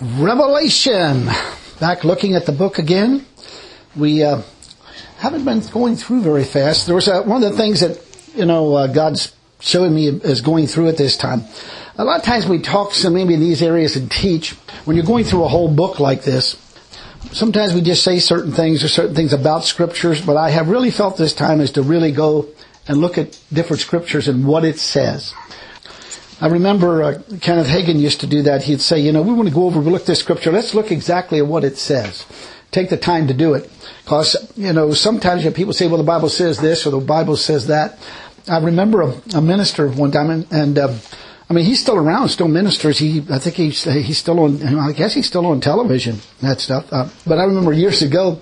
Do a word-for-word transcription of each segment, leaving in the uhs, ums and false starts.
Revelation. Back looking at the book again. We uh, haven't been going through very fast. There was uh, one of the things that, you know, uh, God's showing me as going through at this time. A lot of times we talk so maybe in these areas and teach. When you're going through a whole book like this, sometimes we just say certain things or certain things about scriptures, but I have really felt this time is to really go and look at different scriptures and what it says. I remember uh, Kenneth Hagin used to do that. He'd say, you know, we want to go over, we look at this scripture. Let's look exactly at what it says. Take the time to do it. Because, you know, sometimes you know, people say, well, the Bible says this or the Bible says that. I remember a, a minister one time, and, and uh, I mean, he's still around, still ministers. He, I think he's, he's still on, I guess he's still on television, that stuff. Uh, but I remember years ago,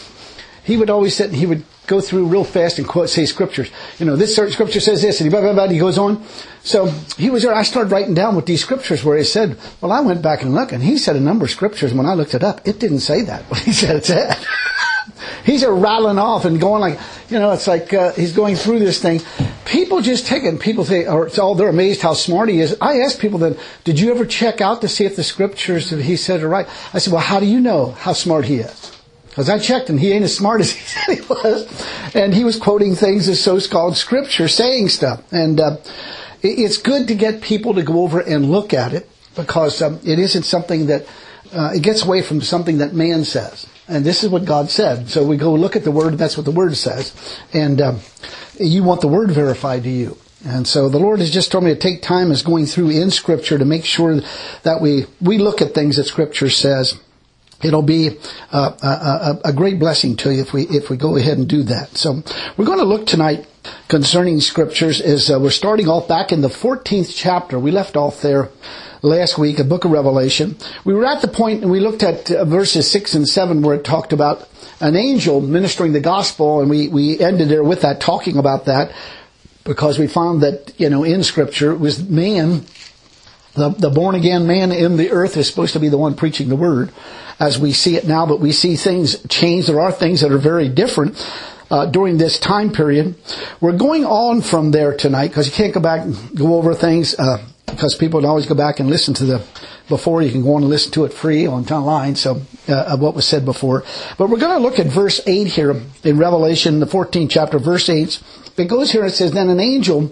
he would always sit and he would go through real fast and quote, say scriptures. You know, this certain scripture says this, and he blah, blah, blah, and he goes on. So he was there. I started writing down what these scriptures were. He said, well, I went back and looked, and he said a number of scriptures. When I looked it up, it didn't say that. What he said it said. He's a rattling off and going like, you know, it's like uh, he's going through this thing. People just take it, and people say, or oh, they're amazed how smart he is. I asked people then, did you ever check out to see if the scriptures that he said are right? I said, well, how do you know how smart he is? Because I checked and he ain't as smart as he said he was. And he was quoting things as so-called scripture, saying stuff. And uh, it's good to get people to go over and look at it, because um, it isn't something that, uh, it gets away from something that man says. And this is what God said. So we go look at the Word, and that's what the Word says. And um, you want the Word verified to you. And so the Lord has just told me to take time as going through in Scripture to make sure that we, we look at things that Scripture says. It'll be uh, a, a, a great blessing to you if we if we go ahead and do that. So we're going to look tonight concerning scriptures. Is uh, we're starting off back in the fourteenth chapter. We left off there last week, a book of Revelation. We were at the point, and we looked at uh, verses six and seven, where it talked about an angel ministering the gospel, and we we ended there with that, talking about that, because we found that, you know, in Scripture it was man, the the born again man in the earth is supposed to be the one preaching the word, as we see it now, but we see things change. There are things that are very different uh, during this time period. We're going on from there tonight, because you can't go back and go over things, uh, because people don't always go back and listen to the before. You can go on and listen to it free on online, so uh, of what was said before. But we're going to look at verse eight here in Revelation, the fourteenth chapter, verse eight. It goes here, it says, then an angel,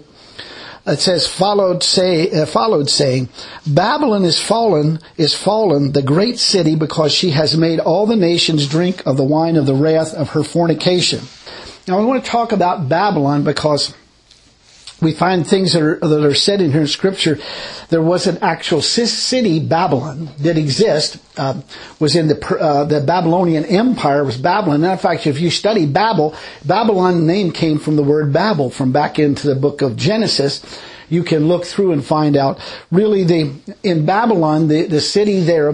it says, followed say, uh, followed saying, Babylon is fallen, is fallen, the great city, because she has made all the nations drink of the wine of the wrath of her fornication. Now, I want to talk about Babylon, because we find things that are, that are said in here in Scripture. There was an actual city, Babylon, that exist, uh, was in the uh, the Babylonian Empire, was Babylon. And in fact, if you study Babel, Babylon name came from the word Babel, from back into the book of Genesis. You can look through and find out. Really, the in Babylon, the, the city there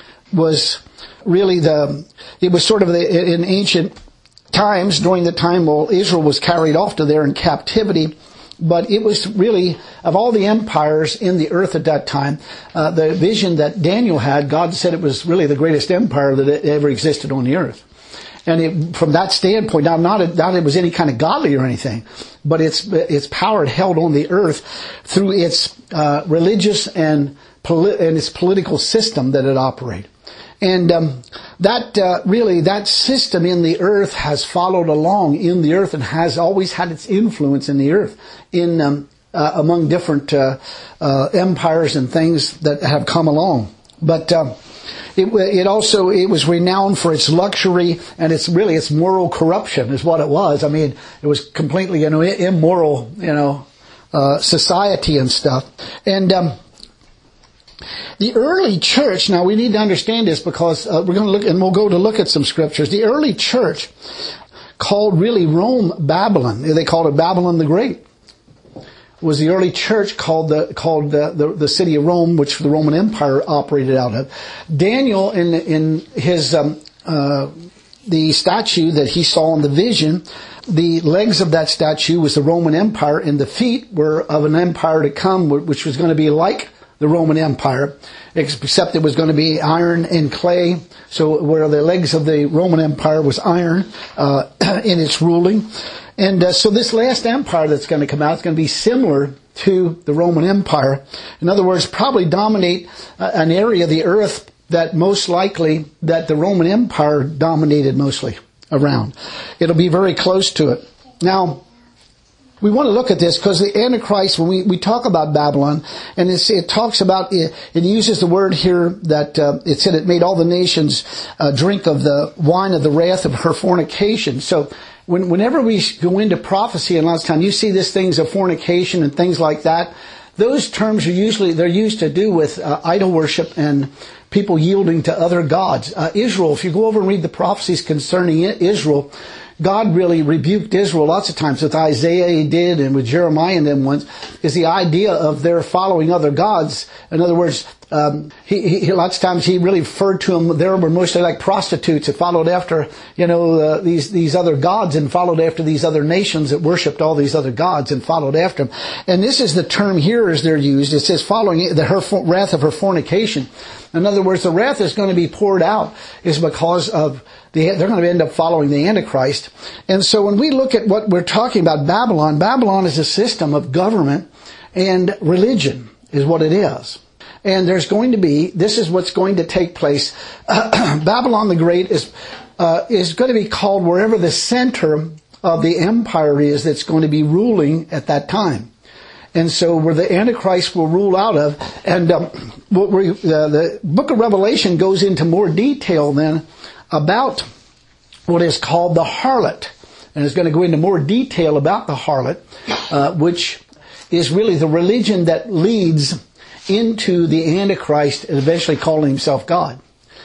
was really the, it was sort of the, in ancient times, during the time while Israel was carried off to there in captivity. But it was really, of all the empires in the earth at that time, uh, the vision that Daniel had, God said it was really the greatest empire that ever existed on the earth. And it, from that standpoint, now not, not that it was any kind of godly or anything, but its its power held on the earth through its uh, religious and, poli- and its political system that it operated. And um, that uh, really, that system in the earth has followed along in the earth and has always had its influence in the earth, in um, uh, among different uh, uh, empires and things that have come along. But uh, it, it also it was renowned for its luxury and its really its moral corruption is what it was. I mean, it was completely, you know, immoral, you know, uh, society and stuff. And um, the early church, now we need to understand this, because uh, we're going to look, and we'll go to look at some scriptures. The early church called really Rome Babylon. They called it Babylon the Great. It was the early church called the called the, the, the city of Rome, which the Roman Empire operated out of. Daniel, in in his um, uh, the statue that he saw in the vision, the legs of that statue was the Roman Empire, and the feet were of an empire to come, which was going to be like the Roman Empire, except it was going to be iron and clay. So where the legs of the Roman Empire was iron uh, in its ruling. And uh, so this last empire that's going to come out is going to be similar to the Roman Empire. In other words, probably dominate uh, an area of the earth that most likely that the Roman Empire dominated mostly around. It'll be very close to it. Now, we want to look at this because the Antichrist, when we, we talk about Babylon, and it's, it talks about, it, it uses the word here that uh, it said it made all the nations uh, drink of the wine of the wrath of her fornication. So when, whenever we go into prophecy, and a lot of times you see these things of fornication and things like that, those terms are usually, they're used to do with uh, idol worship and people yielding to other gods. Uh, Israel, if you go over and read the prophecies concerning Israel, God really rebuked Israel lots of times. With Isaiah he did, and with Jeremiah and them ones, is the idea of their following other gods. In other words, um, he, he, lots of times he really referred to them, they were mostly like prostitutes that followed after, you know, uh, these, these other gods and followed after these other nations that worshipped all these other gods and followed after them. And this is the term here as they're used. It says following the her wrath of her fornication. In other words, the wrath is going to be poured out is because of the, they're going to end up following the Antichrist. And so when we look at what we're talking about, Babylon, Babylon is a system of government and religion is what it is. And there's going to be, this is what's going to take place. Uh, Babylon the Great is, uh, is going to be called wherever the center of the empire is that's going to be ruling at that time. And so where the Antichrist will rule out of, and um, what we, uh, the book of Revelation goes into more detail then about what is called the harlot. And it's going to go into more detail about the harlot, uh, which is really the religion that leads into the Antichrist and eventually calling himself God.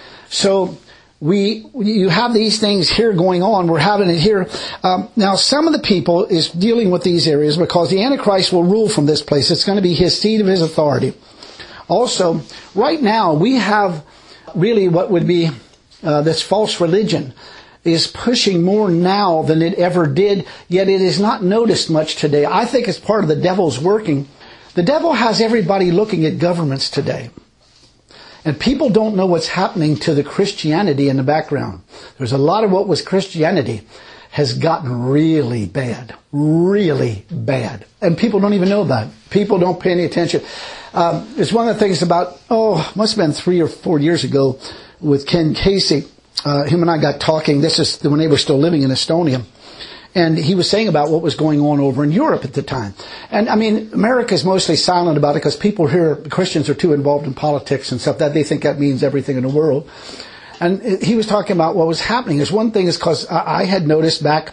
So we, you have these things here going on. We're having it here. Um, now, some of the people is dealing with these areas because the Antichrist will rule from this place. It's going to be his seat of his authority. Also, right now, we have really what would be uh, this false religion is pushing more now than it ever did, yet it is not noticed much today. I think it's part of the devil's working. The devil has everybody looking at governments today. And people don't know what's happening to the Christianity in the background. There's a lot of what was Christianity has gotten really bad. Really bad. And people don't even know about it. People don't pay any attention. Um, it's one of the things about, oh, must have been three or four years ago with Ken Casey. Uh, him and I got talking. This is when they were still living in Estonia. And he was saying about what was going on over in Europe at the time. And I mean, America's mostly silent about it because people here, Christians are too involved in politics and stuff that they think that means everything in the world. And he was talking about what was happening. There's one thing is because I had noticed back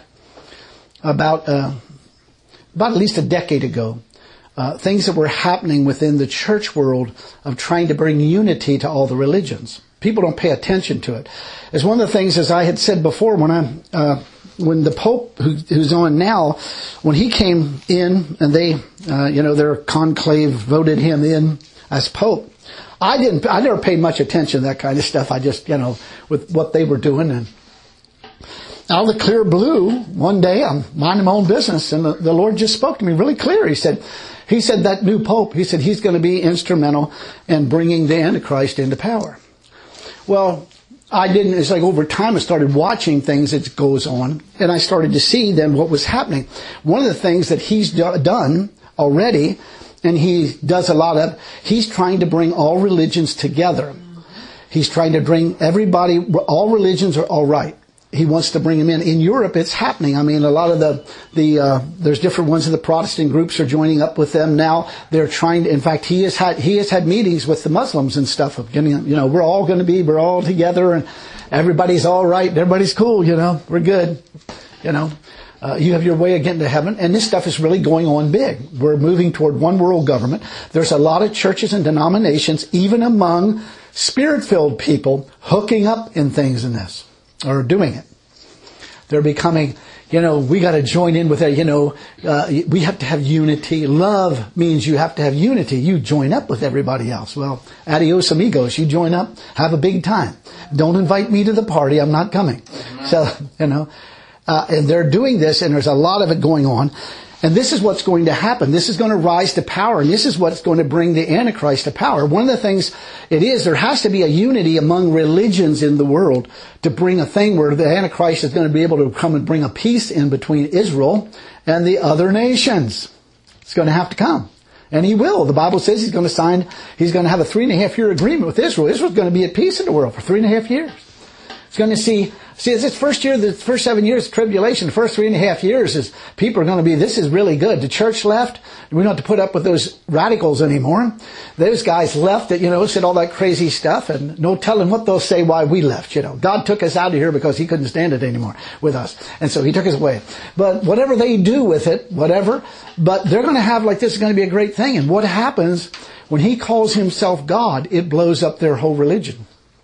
about, uh, about at least a decade ago, uh, things that were happening within the church world of trying to bring unity to all the religions. People don't pay attention to it. It's one of the things, as I had said before, when I, uh, when the Pope, who, who's on now, when he came in and they, uh, you know, their conclave voted him in as Pope, I didn't, I never paid much attention to that kind of stuff. I just, you know, with what they were doing. And out of the clear blue, one day I'm minding my own business and the, the Lord just spoke to me really clear. He said, he said that new Pope, he said he's going to be instrumental in bringing the Antichrist into power. Well, I didn't, it's like over time I started watching things that goes on and I started to see then what was happening. One of the things that he's do, done already, and he does a lot of, he's trying to bring all religions together. He's trying to bring everybody, all religions are all right. He wants to bring them in. In Europe, it's happening. I mean, a lot of the, the, uh, there's different ones of the Protestant groups are joining up with them now. They're trying to, in fact, he has had, he has had meetings with the Muslims and stuff of getting, you know, we're all going to be, we're all together and everybody's all right. Everybody's cool, you know, we're good, you know. Uh, you have your way of getting to heaven, and this stuff is really going on big. We're moving toward one world government. There's a lot of churches and denominations, even among spirit-filled people, hooking up in things in this. Or doing it. They're becoming, you know, we got to join in with it. You know, uh, we have to have unity. Love means you have to have unity. You join up with everybody else. Well, adios amigos. You join up, have a big time. Don't invite me to the party. I'm not coming. So, you know, uh, and they're doing this, and there's a lot of it going on. And this is what's going to happen. This is going to rise to power, and this is what's going to bring the Antichrist to power. One of the things it is, there has to be a unity among religions in the world to bring a thing where the Antichrist is going to be able to come and bring a peace in between Israel and the other nations. It's going to have to come. And he will. The Bible says he's going to sign, he's going to have a three and a half year agreement with Israel. Israel's going to be at peace in the world for three and a half years. He's going to see, see, it's this first year, the first seven years of tribulation, the first three and a half years is people are going to be, this is really good. The church left. We don't have to put up with those radicals anymore. Those guys left that, you know, said all that crazy stuff, and no telling what they'll say why we left, you know. God took us out of here because he couldn't stand it anymore with us. And so he took us away. But whatever they do with it, whatever, but they're going to have like this is going to be a great thing. And what happens when he calls himself God, it blows up their whole religion.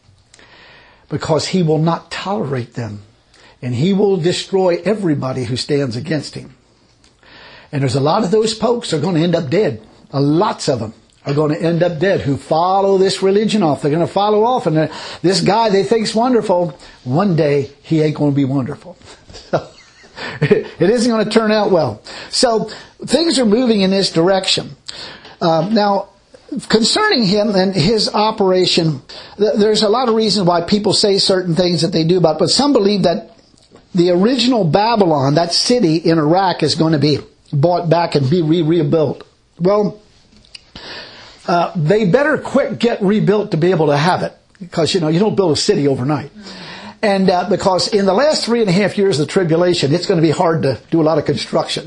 Because he will not tolerate them. And he will destroy everybody who stands against him. And there's a lot of those folks are going to end up dead. Uh, lots of them are going to end up dead who follow this religion off. They're going to follow off. And this guy they think's wonderful, one day he ain't going to be wonderful. So it isn't going to turn out well. So things are moving in this direction. Uh, now, concerning him and his operation, there's a lot of reasons why people say certain things that they do about, but some believe that the original Babylon, that city in Iraq, is going to be bought back and be re- rebuilt. Well, uh, they better quick get rebuilt to be able to have it, because, you know, you don't build a city overnight. And uh, because in the last three and a half years of the tribulation, it's going to be hard to do a lot of construction.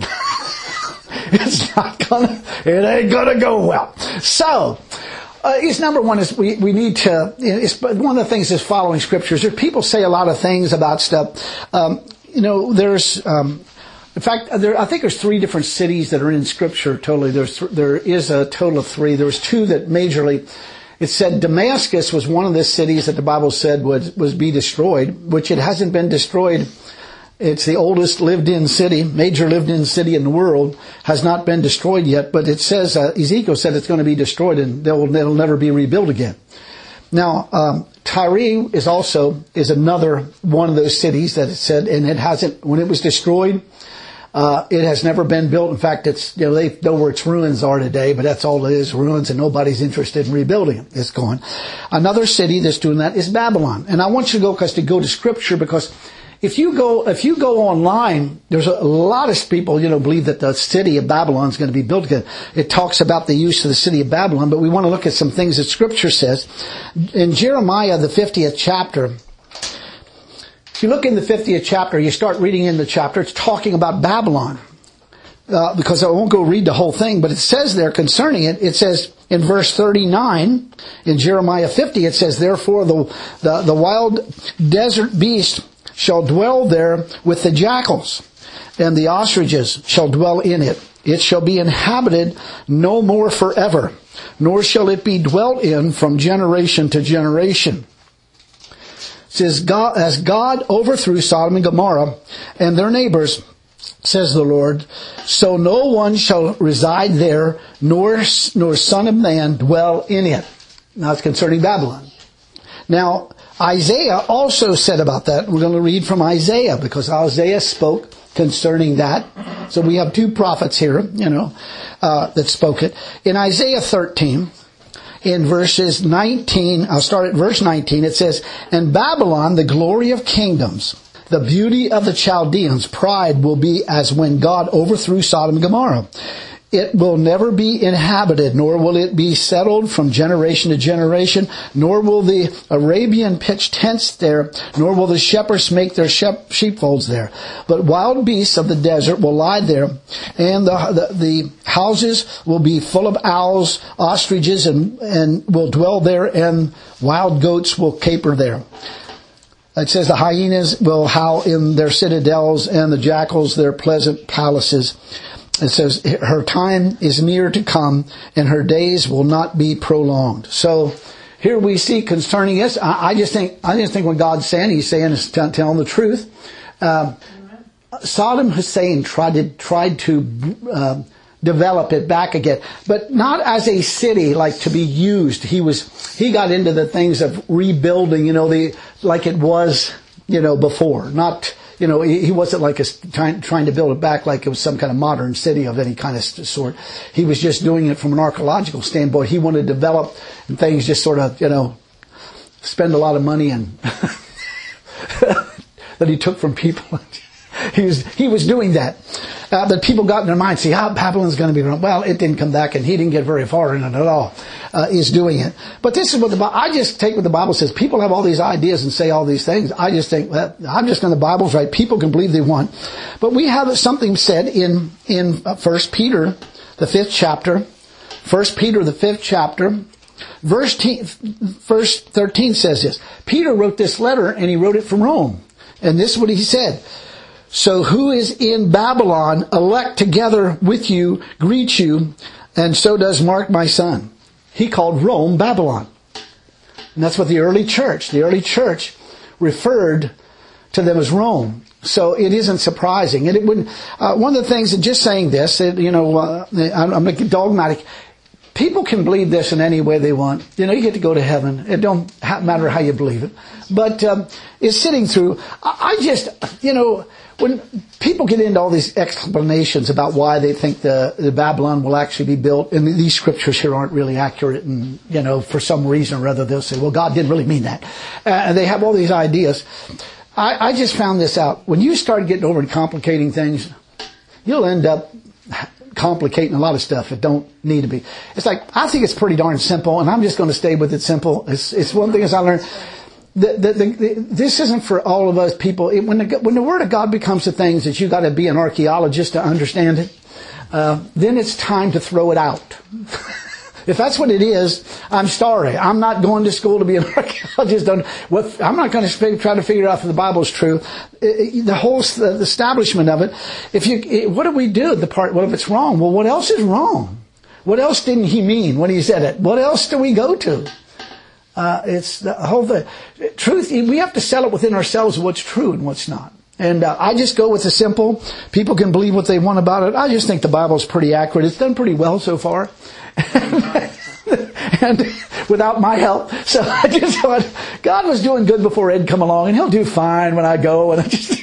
It's not gonna, it ain't gonna go well. So, uh, it's number one is we, we need to, it's one of the things is following scriptures. There, people say a lot of things about stuff. Um, you know, there's, um, in fact, there, I think there's three different cities that are in scripture totally. There's, there is a total of three. There was two that majorly, it said Damascus was one of the cities that the Bible said would, was be destroyed, which it hasn't been destroyed. It's the oldest lived-in city, major lived-in city in the world, has not been destroyed yet, but it says, uh, Ezekiel said it's going to be destroyed and they'll, it'll never be rebuilt again. Now, um, Tyre is also, is another one of those cities that it said, and it hasn't, when it was destroyed, uh, it has never been built. In fact, it's, you know, they know where its ruins are today, but that's all it is, ruins, and nobody's interested in rebuilding it. It's gone. Another city that's doing that is Babylon. And I want you to go, because to go to scripture, because If you go, if you go online, there's a lot of people, you know, believe that the city of Babylon is going to be built again. It talks about the use of the city of Babylon, but we want to look at some things that Scripture says. In Jeremiah, the fiftieth chapter, if you look in the fiftieth chapter, you start reading in the chapter, it's talking about Babylon. Uh, because I won't go read the whole thing, but it says there concerning it, it says in verse thirty-nine, in Jeremiah fifty, it says, therefore the, the, the wild desert beast shall dwell there with the jackals, and the ostriches shall dwell in it. It shall be inhabited no more forever, nor shall it be dwelt in from generation to generation. It says, God, as God overthrew Sodom and Gomorrah and their neighbors, says the Lord, so no one shall reside there, nor, nor son of man dwell in it. Now it's concerning Babylon. Now, Isaiah also said about that. We're going to read from Isaiah, because Isaiah spoke concerning that. So we have two prophets here, you know, uh, that spoke it. In Isaiah thirteen, in verses nineteen, I'll start at verse nineteen, it says, and Babylon, the glory of kingdoms, the beauty of the Chaldeans, pride will be as when God overthrew Sodom and Gomorrah. It will never be inhabited, nor will it be settled from generation to generation, nor will the Arabian pitch tents there, nor will the shepherds make their sheepfolds there. But wild beasts of the desert will lie there, and the, the, the houses will be full of owls, ostriches, and, and will dwell there, and wild goats will caper there. It says the hyenas will howl in their citadels, and the jackals their pleasant palaces. It says her time is near to come, and her days will not be prolonged. So here we see concerning us. I, I just think I just think when God's saying, He's saying is t- telling the truth. Uh, Saddam Hussein tried to tried to uh, develop it back again, but not as a city like to be used. He was he got into the things of rebuilding, you know, the like it was, you know, before, not. You know, he wasn't like a, trying, trying to build it back like it was some kind of modern city of any kind of sort. He was just doing it from an archaeological standpoint. He wanted to develop things, just sort of, you know, spend a lot of money and that he took from people he was he was doing that. Uh, but people got in their mind, see, how Babylon's going to be run. Well, it didn't come back, and he didn't get very far in it at all. Uh, he's doing it. But this is what the I just take what the Bible says. People have all these ideas and say all these things. I just think, well, I'm just going the Bible's right. People can believe they want. But we have something said in in First Peter, the fifth chapter. First Peter, the fifth chapter. Verse, verse thirteen says this. Peter wrote this letter, and he wrote it from Rome. And this is what he said. So who is in Babylon, elect together with you, greet you, and so does Mark my son. He called Rome Babylon. And that's what the early church, the early church referred to them as Rome. So it isn't surprising. And it wouldn't, uh, one of the things, and just saying this, it, you know, uh, I'm, I'm dogmatic. People can believe this in any way they want. You know, you get to go to heaven. It don't matter how you believe it. But um, it's sitting through. I, I just, you know, when people get into all these explanations about why they think the, the Babylon will actually be built, and these scriptures here aren't really accurate, and, you know, for some reason or other they'll say, well, God didn't really mean that. Uh, and they have all these ideas. I, I just found this out. When you start getting over and complicating things, you'll end up complicating a lot of stuff that don't need to be. It's like, I think it's pretty darn simple, and I'm just going to stay with it simple. It's, it's one thing as I learned. The, the, the, the, this isn't for all of us people. It, when, the, when the Word of God becomes the things that you got to be an archaeologist to understand it, uh, then it's time to throw it out. If that's what it is, I'm sorry. I'm not going to school to be an archaeologist. I'm not going to try to figure out if the Bible is true. The whole the establishment of it. If you, what do we do? The part. What if it's wrong? Well, what else is wrong? What else didn't he mean when he said it? What else do we go to? Uh, it's the whole thing. Truth. We have to settle within ourselves what's true and what's not. And uh, I just go with the simple. People can believe what they want about it. I just think the Bible's pretty accurate. It's done pretty well so far. And without my help. So I just thought God was doing good before Ed come along, and he'll do fine when I go. And I just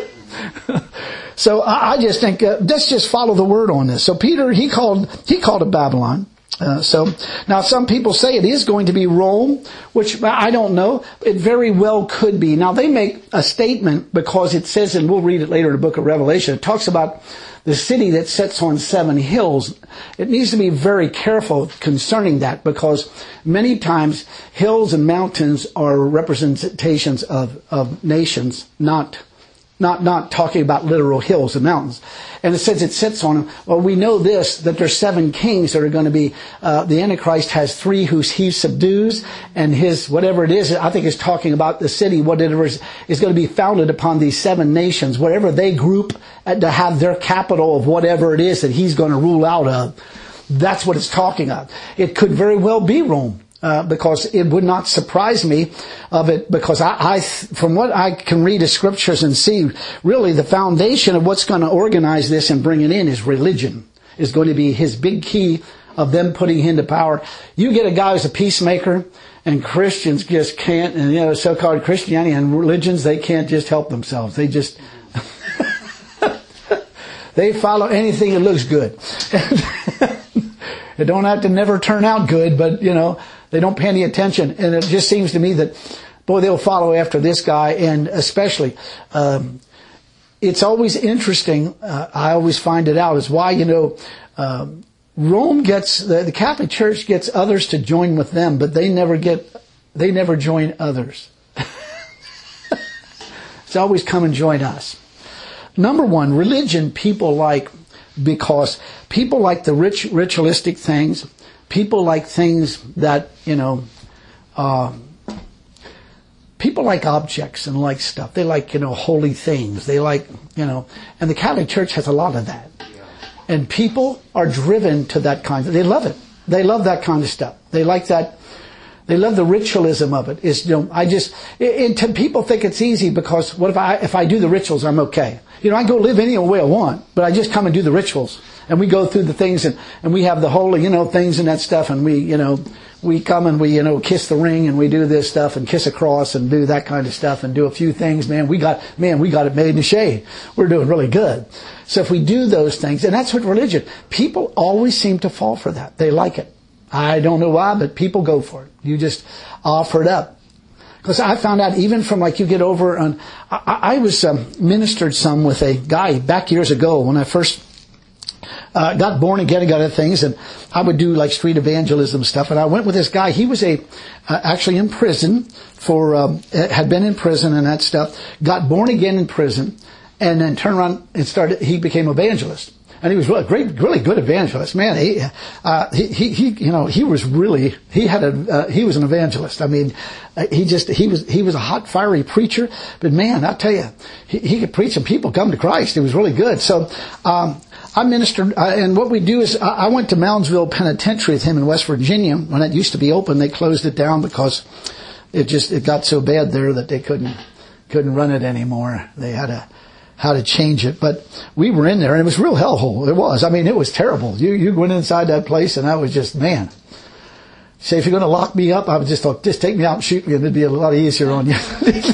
so I, I just think uh, let's just follow the word on this. So Peter, he called he called it Babylon. Uh, so now some people say it is going to be Rome, which I don't know. It very well could be. Now they make a statement because it says, and we'll read it later in the book of Revelation, it talks about the city that sits on seven hills. It needs to be very careful concerning that, because many times hills and mountains are representations of, of nations, not Not not talking about literal hills and mountains. And it says it sits on them. Well, we know this, that there's seven kings that are going to be, uh, the Antichrist has three who he subdues, and his, whatever it is, I think it's talking about the city, whatever is, is going to be founded upon these seven nations, whatever they group to have their capital of whatever it is that he's going to rule out of. That's what it's talking of. It could very well be Rome. Uh, because it would not surprise me of it, because I, I, from what I can read of scriptures and see, really the foundation of what's going to organize this and bring it in is religion, is going to be his big key of them putting him into power. You get a guy who's a peacemaker, and Christians just can't, and you know, so-called Christianity and religions, they can't just help themselves. They just, they follow anything that looks good. It don't have to never turn out good, but you know, they don't pay any attention. And it just seems to me that, boy, they'll follow after this guy. And especially, um, it's always interesting. Uh, I always find it out is why, you know, um, Rome gets, the, the Catholic Church gets others to join with them, but they never get, they never join others. It's always come and join us. Number one, religion people like, because people like the rich, ritualistic things. People like things that, you know, uh, people like objects and like stuff. They like, you know, holy things. They like, you know, and the Catholic Church has a lot of that. And people are driven to that kind of, they love it. They love that kind of stuff. They like that. They love the ritualism of it. Is, you know, I just, it, it, people think it's easy because what if I, if I do the rituals, I'm okay. You know, I go live any way I want, but I just come and do the rituals. And we go through the things, and, and we have the holy, you know, things and that stuff, and we, you know, we come and we, you know, kiss the ring, and we do this stuff, and kiss a cross, and do that kind of stuff, and do a few things. Man, we got, man, we got it made in the shade. We're doing really good. So if we do those things, and that's what religion, people always seem to fall for that. They like it. I don't know why, but people go for it. You just offer it up. Because I found out even from like you get over on, I, I was um, ministered some with a guy back years ago when I first uh, got born again and got other things, and I would do like street evangelism stuff. And I went with this guy. He was a uh, actually in prison for um, had been in prison and that stuff. Got born again in prison, and then turned around and started. He became evangelist. And he was a great, really good evangelist. Man, he, uh, he, he, he, you know, he was really, he had a, uh, he was an evangelist. I mean, uh, he just, he was, he was a hot, fiery preacher. But man, I'll tell you, he, he could preach and people come to Christ. It was really good. So, um, I ministered, uh, and what we do is, I, I went to Moundsville Penitentiary with him in West Virginia. When it used to be open, they closed it down because it just, it got so bad there that they couldn't, couldn't run it anymore. They had a, how to change it. But we were in there and it was a real hellhole. It was. I mean, it was terrible. You, you went inside that place and I was just, man. Say, if you're going to lock me up, I would just thought, just take me out and shoot me and it'd be a lot easier on you.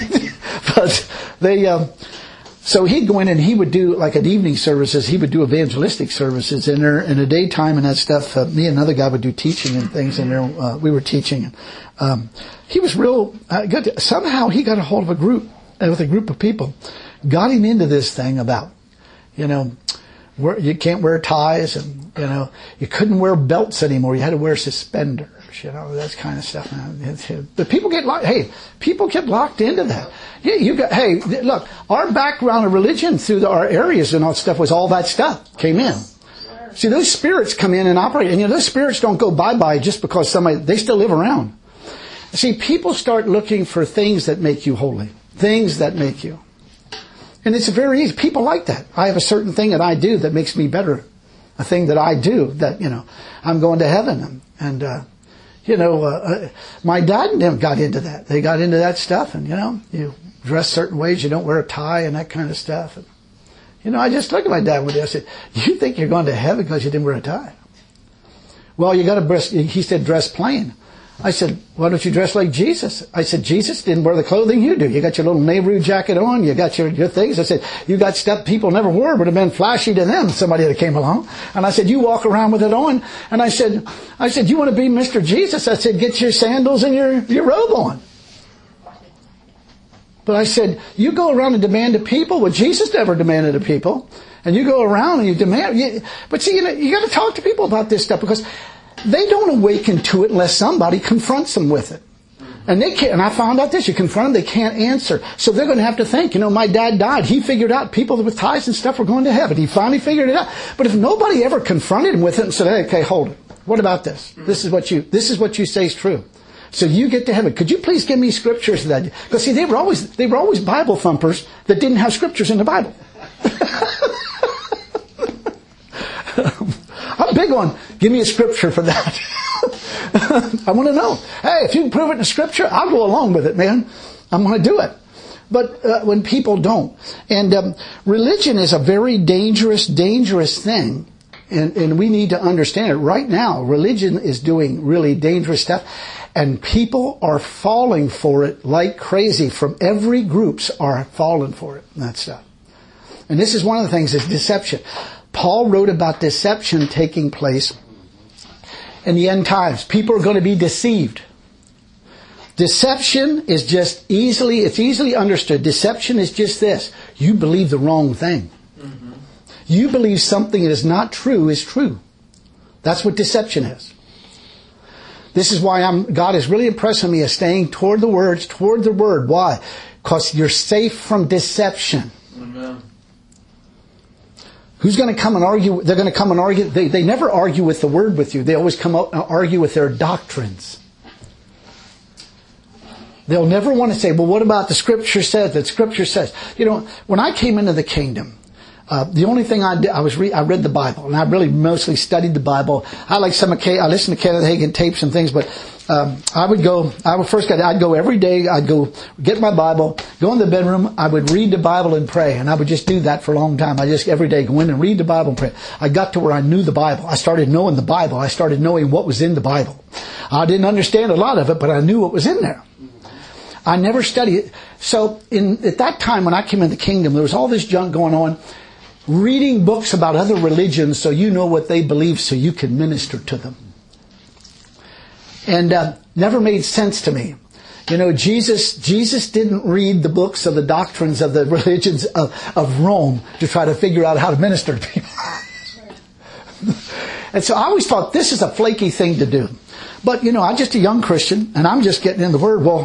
But they, um, so he'd go in and he would do like at evening services, he would do evangelistic services in there in the daytime and that stuff. Uh, me and another guy would do teaching and things in there. Uh, we were teaching. Um, he was real uh, good. Somehow he got a hold of a group, uh, with a group of people. Got him into this thing about, you know, where you can't wear ties and, you know, you couldn't wear belts anymore. You had to wear suspenders, you know, that kind of stuff. But people get locked, hey, people get locked into that. Yeah, you got, hey, look, our background of religion through the, our areas and all that stuff was all that stuff came in. See, those spirits come in and operate, and you know, those spirits don't go bye-bye just because somebody, they still live around. See, people start looking for things that make you holy, things that make you. And it's very easy. People like that. I have a certain thing that I do that makes me better. A thing that I do that, you know, I'm going to heaven. And, and uh, you know, uh, my dad and them got into that. They got into that stuff. And, you know, you dress certain ways. You don't wear a tie and that kind of stuff. And, you know, I just looked at my dad one day. I said, you think you're going to heaven because you didn't wear a tie? Well, you got to dress, he said, dress plain. I said, why don't you dress like Jesus? I said, Jesus didn't wear the clothing you do. You got your little Nehru jacket on. You got your, your things. I said, you got stuff people never wore, would have been flashy to them, somebody that came along. And I said, you walk around with it on. And I said, I said, you want to be Mister Jesus? I said, get your sandals and your, your robe on. But I said, you go around and demand of people what Jesus never demanded of people. And you go around and you demand. You, but see, you know, you got to talk to people about this stuff because they don't awaken to it unless somebody confronts them with it. And they can't, and I found out this, you confront them, they can't answer. So they're going to have to think, you know, my dad died. He figured out people with ties and stuff were going to heaven. He finally figured it out. But if nobody ever confronted him with it and said, hey, okay, hold it. What about this? This is what you, this is what you say is true. So you get to heaven. Could you please give me scriptures to that? Because see, they were always, they were always Bible thumpers that didn't have scriptures in the Bible. I'm big on, give me a scripture for that. I want to know. Hey, if you can prove it in scripture, I'll go along with it, man. I'm going to do it. But uh, when people don't. And um, religion is a very dangerous, dangerous thing. And, and we need to understand it. Right now, religion is doing really dangerous stuff. And people are falling for it like crazy. From every groups are falling for it and that stuff. And this is one of the things, is deception. Paul wrote about deception taking place in the end times. People are going to be deceived. Deception is just easily, it's easily understood. Deception is just this. You believe the wrong thing. Mm-hmm. You believe something that is not true is true. That's what deception is. This is why I'm, God is really impressing me as staying toward the words, toward the word. Why? Because you're safe from deception. Amen. Who's going to come and argue? They're going to come and argue. They, they never argue with the word with you. They always come out and argue with their doctrines. They'll never want to say, well, what about the scripture says, that scripture says. You know, when I came into the kingdom, uh, the only thing I did, I was re- I read the Bible, and I really mostly studied the Bible. I like some, I listened to Kenneth Hagin tapes and things, but um, I would go, I would first, I'd go every day, I'd go get my Bible, go in the bedroom, I would read the Bible and pray, and I would just do that for a long time. I just every day go in and read the Bible and pray. I got to where I knew the Bible. I started knowing the Bible. I started knowing what was in the Bible. I didn't understand a lot of it, but I knew what was in there. I never studied it. So in, at that time when I came in the kingdom, there was all this junk going on. Reading books about other religions so you know what they believe so you can minister to them. And uh, never made sense to me. You know, Jesus, Jesus didn't read the books of the doctrines of the religions of, of Rome to try to figure out how to minister to people. And so I always thought this is a flaky thing to do. But, you know, I'm just a young Christian and I'm just getting in the Word. Well,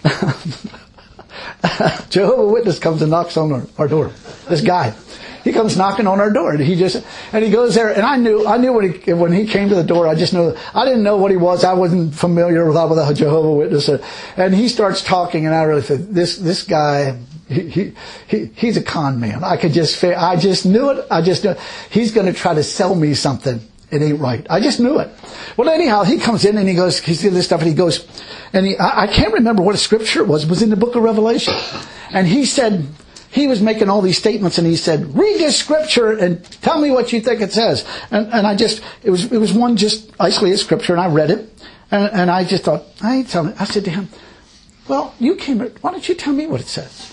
Jehovah's Witness comes and knocks on our, our door. This guy. He comes knocking on our door, and he just and he goes there. And I knew, I knew when he when he came to the door. I just knew I didn't know what he was. I wasn't familiar with with a Jehovah's Witness. And he starts talking, and I really said, "This this guy, he he, he he's a con man." I could just I just knew it. I just knew it. He's going to try to sell me something. It ain't right. I just knew it. Well, anyhow, he comes in and he goes, he's doing this stuff, and he goes, and he I, I can't remember what scripture it was. It was in the book of Revelation, and he said. He was making all these statements, and he said, "Read this scripture and tell me what you think it says." And, and I just, it was, it was one just isolated scripture, and I read it, and, and I just thought, I ain't telling. I said to him, "Well, you came. Why don't you tell me what it says?"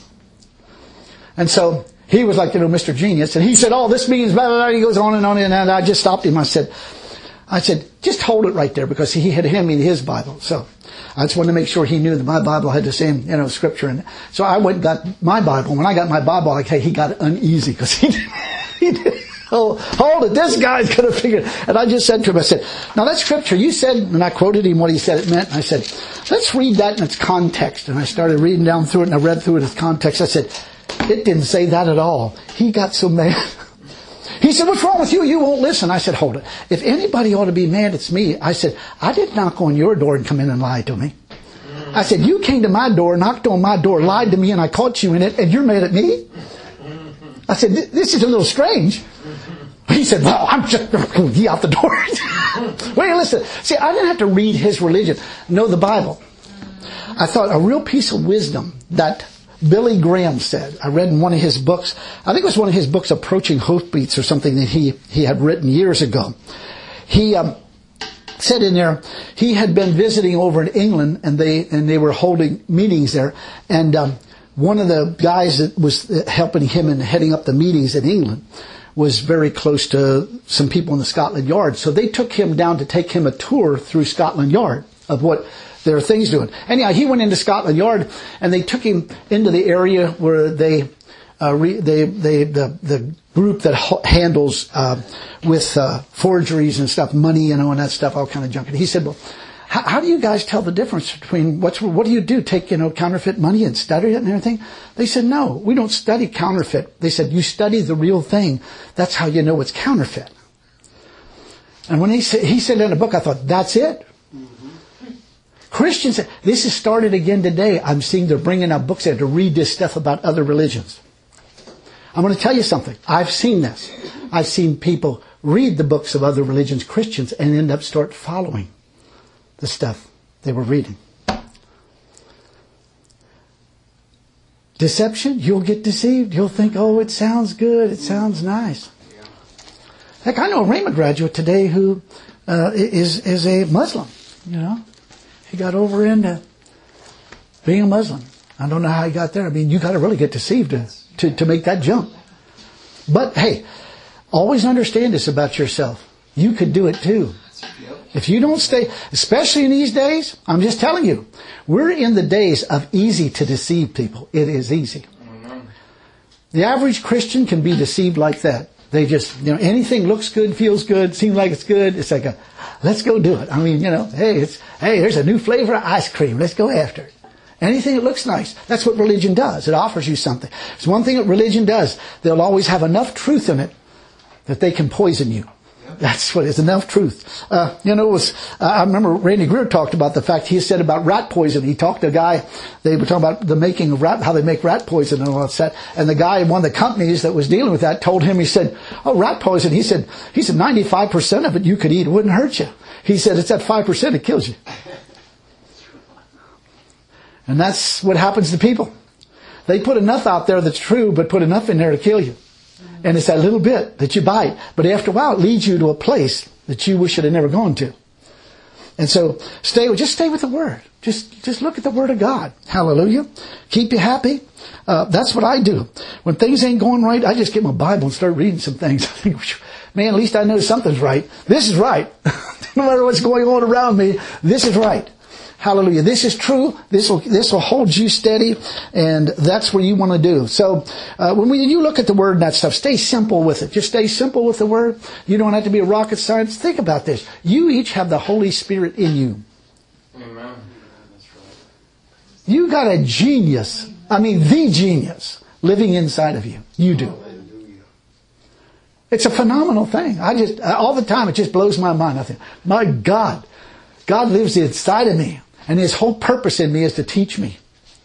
And so he was like, you know, Mister Genius, and he said, "Oh, this means blah blah blah." He goes on and on, and I just stopped him. I said, "I said, just hold it right there," because he had handed me his Bible, so. I just wanted to make sure he knew that my Bible had the same, you know, scripture in it. So I went and got my Bible. When I got my Bible, like, hey, he got uneasy because he did, he did, oh, hold it, this guy's going to figure it. And I just said to him, I said, "Now that scripture, you said," and I quoted him what he said it meant. And I said, "Let's read that in its context." And I started reading down through it, and I read through it in its context. I said, "It didn't say that at all." He got so mad. He said, "What's wrong with you? You won't listen." I said, "Hold it. If anybody ought to be mad, it's me." I said, "I didn't knock on your door and come in and lie to me." I said, "You came to my door, knocked on my door, lied to me, and I caught you in it, and you're mad at me?" I said, "This is a little strange." He said, "Well, I'm just he out the door." Wait, listen. See, I didn't have to read his religion, know the Bible. I thought a real piece of wisdom that Billy Graham said. I read in one of his books. I think it was one of his books, Approaching Hoofbeats, or something that he he had written years ago. He um, said in there he had been visiting over in England, and they and they were holding meetings there. And um, one of the guys that was helping him in heading up the meetings in England was very close to some people in the Scotland Yard. So they took him down to take him a tour through Scotland Yard of what their things doing. Anyhow, he went into Scotland Yard, and they took him into the area where they, uh, re, they, they, the, the group that h- handles uh, with uh, forgeries and stuff, money, you know, and that stuff, all kind of junk. And he said, "Well, how, how do you guys tell the difference between what's what do you do? Take, you know, counterfeit money and study it and everything?" They said, "No, we don't study counterfeit." They said, "You study the real thing. That's how you know it's counterfeit." And when he said he said in a book, I thought, that's it. Christians, this has started again today. I'm seeing they're bringing out books there to read this stuff about other religions. I'm going to tell you something. I've seen this. I've seen people read the books of other religions, Christians, and end up start following the stuff they were reading. Deception, you'll get deceived. You'll think, oh, it sounds good. It sounds nice. Heck, I know a Rhema graduate today who uh, is is a Muslim, you know. He got over into being a Muslim. I don't know how he got there. I mean, you got to really get deceived to, to, to make that jump. But hey, always understand this about yourself. You could do it too. If you don't stay, especially in these days, I'm just telling you, we're in the days of easy to deceive people. It is easy. The average Christian can be deceived like that. They just, you know, anything looks good, feels good, seems like it's good. It's like a, let's go do it. I mean, you know, hey, it's, hey, there's a new flavor of ice cream. Let's go after it. Anything that looks nice. That's what religion does. It offers you something. It's one thing that religion does. They'll always have enough truth in it that they can poison you. That's what is enough truth. Uh, you know, it was, uh, I remember Randy Greer talked about the fact he said about rat poison. He talked to a guy, they were talking about the making of rat, how they make rat poison and all that. And the guy in one of the companies that was dealing with that told him, he said, oh, rat poison. He said, he said ninety-five percent of it you could eat. It wouldn't hurt you. He said, it's that five percent that kills you. And that's what happens to people. They put enough out there that's true, but put enough in there to kill you. And it's that little bit that you bite. But after a while, it leads you to a place that you wish you had never gone to. And so, stay, just stay with the Word. Just, just look at the Word of God. Hallelujah. Keep you happy. Uh, that's what I do. When things ain't going right, I just get my Bible and start reading some things. I think, man, at least I know something's right. This is right. No matter what's going on around me, this is right. Hallelujah. This is true. This will, this will hold you steady, and that's what you want to do. So, uh, when we, you look at the Word and that stuff, stay simple with it. Just stay simple with the Word. You don't have to be a rocket science. Think about this. You each have the Holy Spirit in you. Amen. You got a genius. I mean, the genius living inside of you. You do. It's a phenomenal thing. I just, all the time, it just blows my mind. I think, my God, God lives inside of me, and His whole purpose in me is to teach me.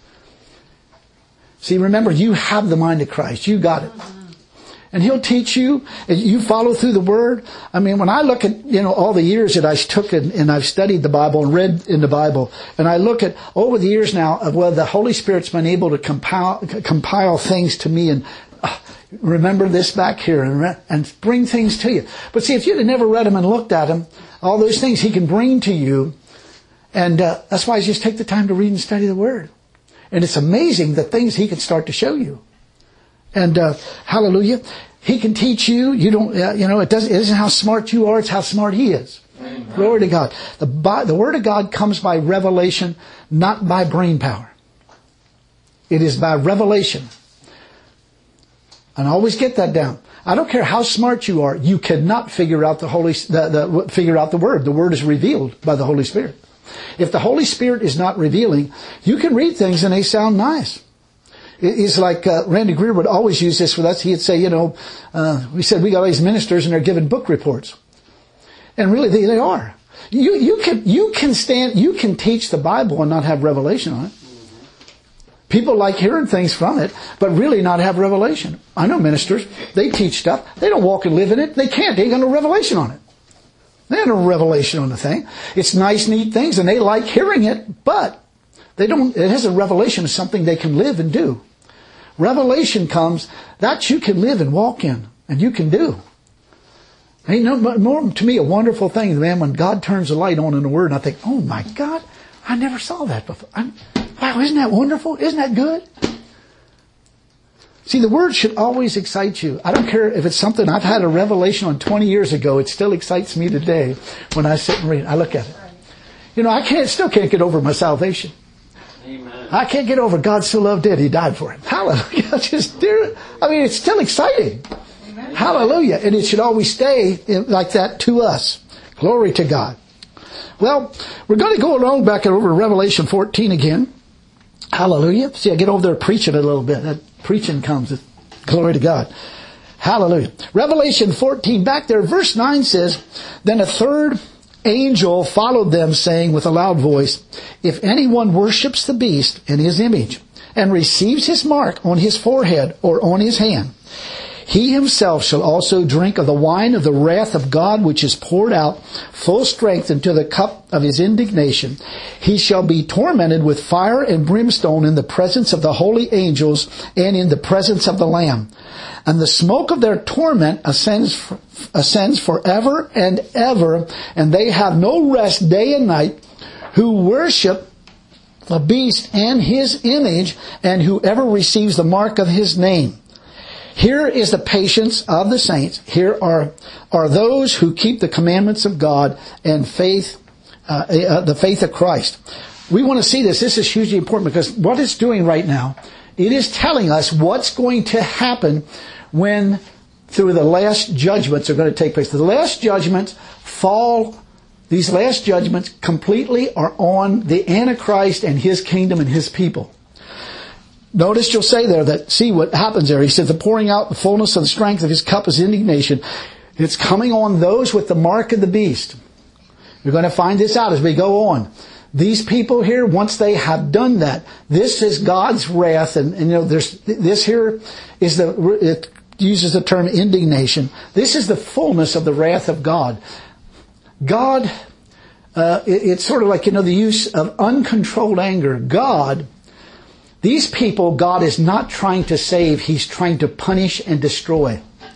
See, remember, you have the mind of Christ. You got it. And He'll teach you, and you follow through the Word. I mean, when I look at, you know, all the years that I took and, and I've studied the Bible and read in the Bible, and I look at over the years now of where the Holy Spirit's been able to compile, compile things to me and uh, remember this back here and, re- and bring things to you. But see, if you'd have never read them and looked at them, all those things He can bring to you, and uh, that's why you just take the time to read and study the Word. And it's amazing the things He can start to show you. And uh, hallelujah, He can teach you. You don't, uh, you know, it doesn't. It isn't how smart you are; it's how smart He is. Amen. Glory to God. The the Word of God comes by revelation, not by brain power. It is by revelation. And always get that down. I don't care how smart you are; you cannot figure out the Holy, the, the figure out the Word. The Word is revealed by the Holy Spirit. If the Holy Spirit is not revealing, you can read things and they sound nice. It's like uh, Randy Greer would always use this with us. He'd say, you know, uh, we said we got all these ministers and they're giving book reports, and really they, they are. You you can you can stand you can teach the Bible and not have revelation on it. People like hearing things from it, but really not have revelation. I know ministers, they teach stuff, they don't walk and live in it. They can't. They ain't got no revelation on it. They have no revelation on the thing. It's nice, neat things, and they like hearing it, but they don't. It has a revelation of something they can live and do. Revelation comes that you can live and walk in, and you can do. Ain't no more to me a wonderful thing, man, when God turns the light on in the Word, and I think, oh my God, I never saw that before. I'm, wow, isn't that wonderful? Isn't that good? See, the Word should always excite you. I don't care if it's something I've had a revelation on twenty years ago. It still excites me today when I sit and read. I look at it. You know, I can't, still can't get over my salvation. Amen. I can't get over God so loved it, He died for him. Hallelujah. Just do it. I mean, it's still exciting. Amen. Hallelujah. And it should always stay like that to us. Glory to God. Well, we're going to go along back over to Revelation fourteen again. Hallelujah. See, I get over there preaching a little bit. That preaching comes. Glory to God. Hallelujah. Revelation fourteen, back there, verse nine says, Then a third angel followed them, saying with a loud voice, If anyone worships the beast in his image, and receives his mark on his forehead or on his hand, he himself shall also drink of the wine of the wrath of God, which is poured out full strength into the cup of his indignation. He shall be tormented with fire and brimstone in the presence of the holy angels and in the presence of the Lamb. And the smoke of their torment ascends, ascends forever and ever, and they have no rest day and night who worship the beast and his image, and whoever receives the mark of his name. Here is the patience of the saints. Here are are those who keep the commandments of God and faith, uh, uh, the faith of Christ. We want to see this. This is hugely important because what it's doing right now, it is telling us what's going to happen when through the last judgments are going to take place. The last judgments fall. These last judgments completely are on the Antichrist and his kingdom and his people. Notice you'll say there that, see what happens there. He says, the pouring out the fullness of the strength of his cup is indignation. It's coming on those with the mark of the beast. You're going to find this out as we go on. These people here, once they have done that, this is God's wrath. And, and you know, there's, this here is the, it uses the term indignation. This is the fullness of the wrath of God. God, uh, it, it's sort of like, you know, the use of uncontrolled anger. God, these people, God is not trying to save. He's trying to punish and destroy.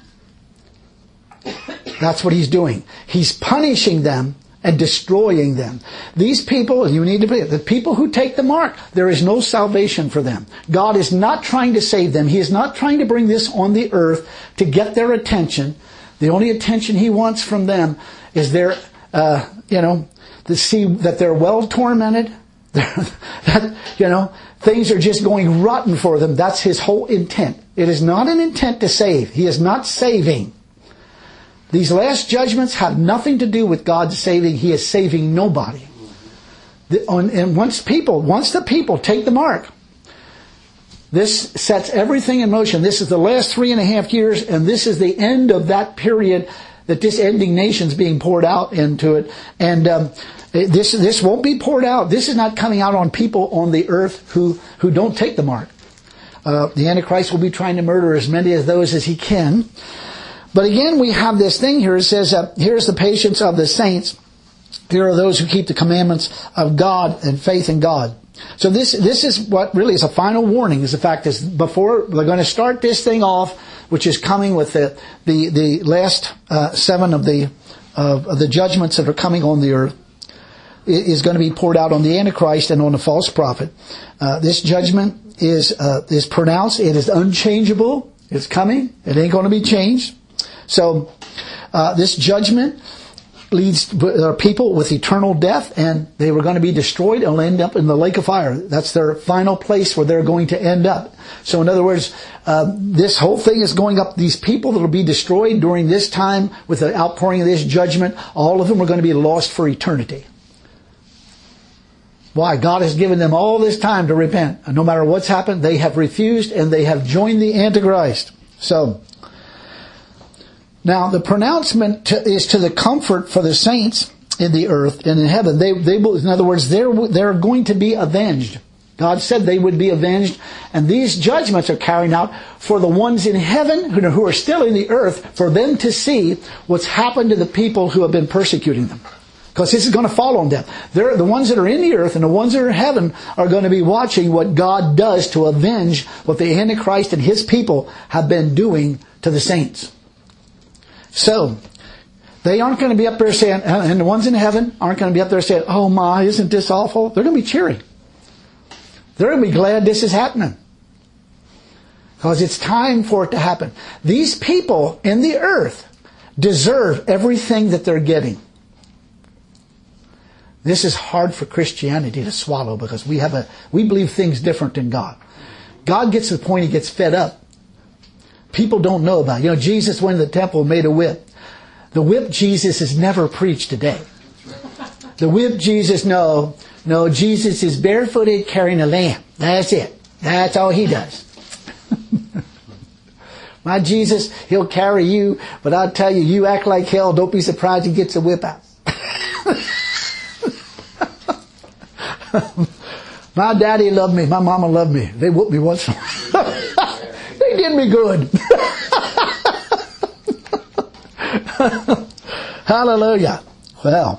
That's what He's doing. He's punishing them and destroying them. These people, you need to believe, the people who take the mark, there is no salvation for them. God is not trying to save them. He is not trying to bring this on the earth to get their attention. The only attention He wants from them is their, uh, you know, to see that they're well tormented that, you know, things are just going rotten for them. That's his whole intent. It is not an intent to save. He is not saving. These last judgments have nothing to do with God saving. He is saving nobody. The, on, and once people, once the people take the mark, this sets everything in motion. This is the last three and a half years, and this is the end of that period that this ending nation's being poured out into it. And um, this this won't be poured out. This is not coming out on people on the earth who, who don't take the mark. Uh, the Antichrist will be trying to murder as many of those as he can. But again, we have this thing here. It says, uh, here's the patience of the saints. Here are those who keep the commandments of God and faith in God. So this this is what really is a final warning, is the fact that before we're going to start this thing off, which is coming with the the, the last uh, seven of the uh, of the judgments that are coming on the earth, is going to be poured out on the Antichrist and on the false prophet. Uh, this judgment is uh, is pronounced. It is unchangeable. It's coming. It ain't going to be changed. So uh, this judgment leads people with eternal death, and they were going to be destroyed and end up in the lake of fire. That's their final place where they're going to end up. So in other words, uh, this whole thing is going up. These people that will be destroyed during this time with the outpouring of this judgment, all of them are going to be lost for eternity. Why? God has given them all this time to repent. And no matter what's happened, they have refused and they have joined the Antichrist. So, now the pronouncement to, is to the comfort for the saints in the earth and in heaven. They, they, in other words, they're, they're going to be avenged. God said they would be avenged. And these judgments are carried out for the ones in heaven who are still in the earth, for them to see what's happened to the people who have been persecuting them. Because this is going to fall on them. They're, the ones that are in the earth and the ones that are in heaven are going to be watching what God does to avenge what the Antichrist and his people have been doing to the saints. So, they aren't going to be up there saying, and the ones in heaven aren't going to be up there saying, oh my, isn't this awful? They're going to be cheering. They're going to be glad this is happening. Because it's time for it to happen. These people in the earth deserve everything that they're getting. This is hard for Christianity to swallow because we have a we believe things different than God. God gets to the point he gets fed up. People don't know about it. You know, Jesus went to the temple and made a whip. The whip Jesus is never preached today. The whip Jesus, no, no, Jesus is barefooted carrying a lamb. That's it. That's all he does. My Jesus, he'll carry you, but I'll tell you, you act like hell, don't be surprised he gets a whip out. My daddy loved me. My mama loved me. They whooped me once. They did me good. Hallelujah. Well.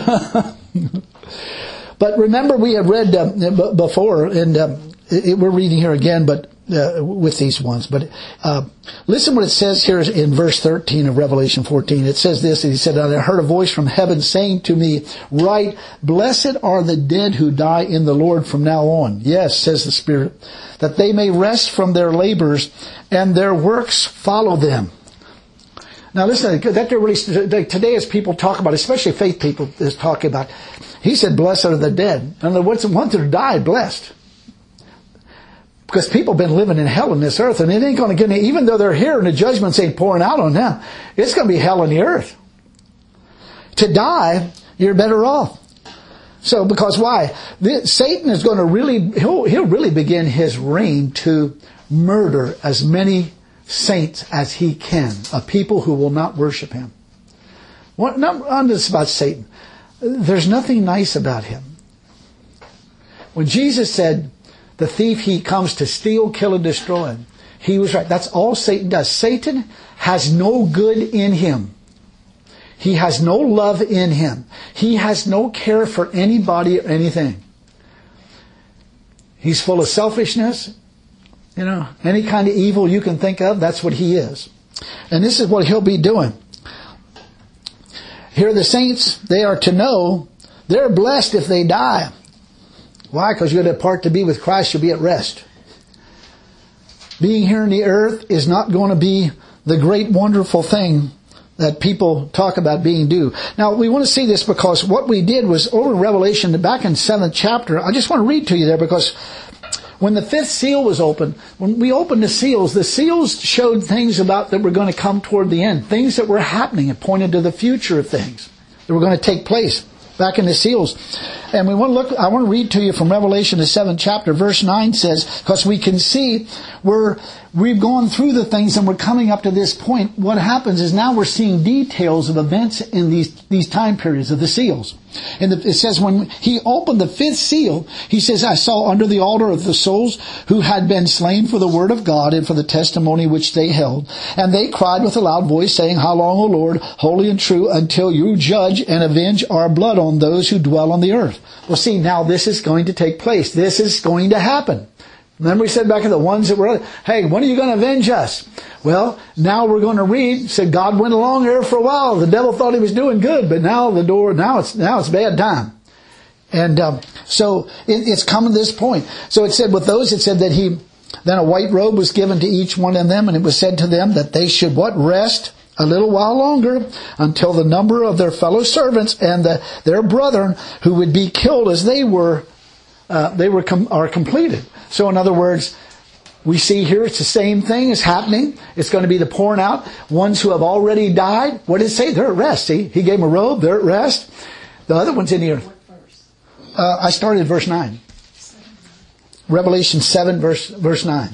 But remember we have read uh, before, and uh, it, we're reading here again, but uh, with these ones. But uh, listen what it says here in verse thirteen of Revelation fourteen. It says this, and he said, I heard a voice from heaven saying to me, write, blessed are the dead who die in the Lord from now on. Yes, says the Spirit, that they may rest from their labors and their works follow them. Now listen, that they're really, today as people talk about, especially faith people is talking about, he said, blessed are the dead. And the ones that died, blessed. Because people have been living in hell on this earth, and it ain't going to get any, even though they're here and the judgments ain't pouring out on them, it's going to be hell on the earth. To die, you're better off. So, because why? The, Satan is going to really, he'll, he'll really begin his reign to murder as many saints as he can, of people who will not worship him. What, not on this about Satan. There's nothing nice about him. When Jesus said, the thief, he comes to steal, kill, and destroy, he was right. That's all Satan does. Satan has no good in him. He has no love in him. He has no care for anybody or anything. He's full of selfishness. You know, any kind of evil you can think of, that's what he is. And this is what he'll be doing. Here the saints, they are to know they're blessed if they die. Why? Because you're to depart to be with Christ, you'll be at rest. Being here on the earth is not going to be the great wonderful thing that people talk about being due. Now, we want to see this because what we did was over in Revelation, back in seventh chapter, I just want to read to you there because when the fifth seal was opened, when we opened the seals, the seals showed things about that were going to come toward the end, things that were happening. It pointed to the future of things that were going to take place back in the seals. And we want to look, I want to read to you from Revelation, the seventh chapter, verse nine says, because we can see where we've gone through the things and we're coming up to this point. What happens is now we're seeing details of events in these, these time periods of the seals. And the, it says when he opened the fifth seal, he says, I saw under the altar of the souls who had been slain for the word of God and for the testimony which they held. And they cried with a loud voice, saying, How long, O Lord, holy and true, until you judge and avenge our blood on those who dwell on the earth? Well, see, now this is going to take place. This is going to happen. Remember we said back in the ones that were, hey, when are you going to avenge us? Well, now we're going to read, said God went along there for a while. The devil thought he was doing good, but now the door, now it's, now it's bad time. And, um, so it, it's come to this point. So it said with those, it said that he, then a white robe was given to each one of them, and it was said to them that they should what? Rest a little while longer until the number of their fellow servants and the, their brethren who would be killed as they were, uh, they were, com- are completed. So in other words, we see here it's the same thing is happening. It's going to be the pouring out. Ones who have already died, what did it say? They're at rest. See, he gave them a robe. They're at rest. The other one's in here. Uh, I started at verse nine. Revelation seven, verse verse nine.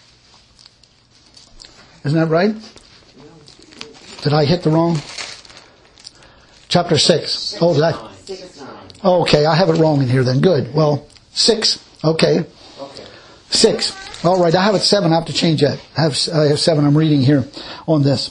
Isn't that right? Did I hit the wrong? Chapter six. Oh, did I? Oh, okay, I have it wrong in here then. Good. Well, six. Okay. Six. All right, I have it seven. I have to change that. I have, I have seven. I'm reading here on this.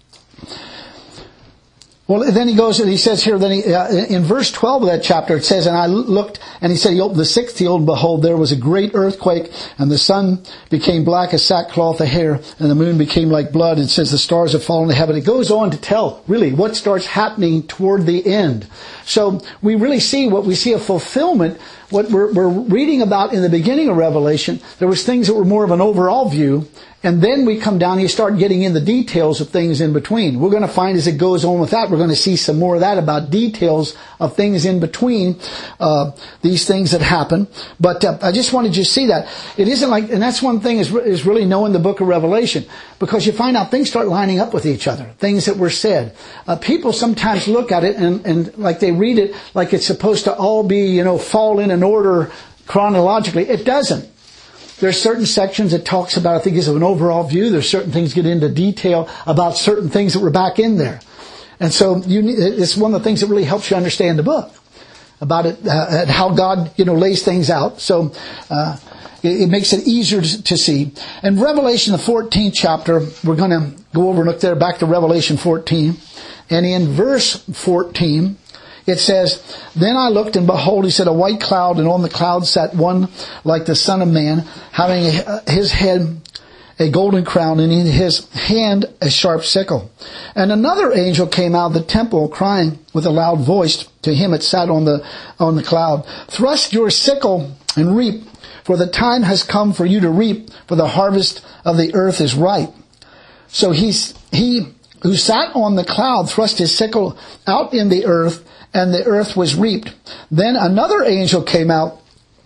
Well, then he goes and he says here, then he, uh, in verse twelve of that chapter, it says, and I looked, and he said, he opened the sixth seal, and behold, there was a great earthquake, and the sun became black as sackcloth of hair, and the moon became like blood. It says the stars have fallen to heaven. It goes on to tell, really, what starts happening toward the end. So we really see what we see a fulfillment. What we're, we're reading about in the beginning of Revelation, there was things that were more of an overall view. And then we come down and you start getting in the details of things in between. We're going to find as it goes on with that, we're going to see some more of that about details of things in between uh, these things that happen. But uh, I just wanted you to see that. It isn't like, and that's one thing is, is really knowing the book of Revelation. Because you find out things start lining up with each other. Things that were said. Uh, people sometimes look at it and, and like they read it like it's supposed to all be, you know, fall in an order chronologically. It doesn't. There's certain sections it talks about, I think, is of an overall view. There's certain things get into detail about certain things that were back in there. And so you, it's one of the things that really helps you understand the book. About it, uh, and how God, you know, lays things out. So, uh, it, it makes it easier to, to see. And Revelation, the fourteenth chapter, we're going to go over and look there, back to Revelation fourteen. And in verse fourteen, it says, Then I looked, and behold, he said, a white cloud, and on the cloud sat one like the Son of Man, having a, his head a golden crown, and in his hand a sharp sickle. And another angel came out of the temple, crying with a loud voice to him that sat on the on the cloud, Thrust your sickle and reap, for the time has come for you to reap, for the harvest of the earth is ripe. So he's, he who sat on the cloud thrust his sickle out in the earth, and the earth was reaped. Then another angel came out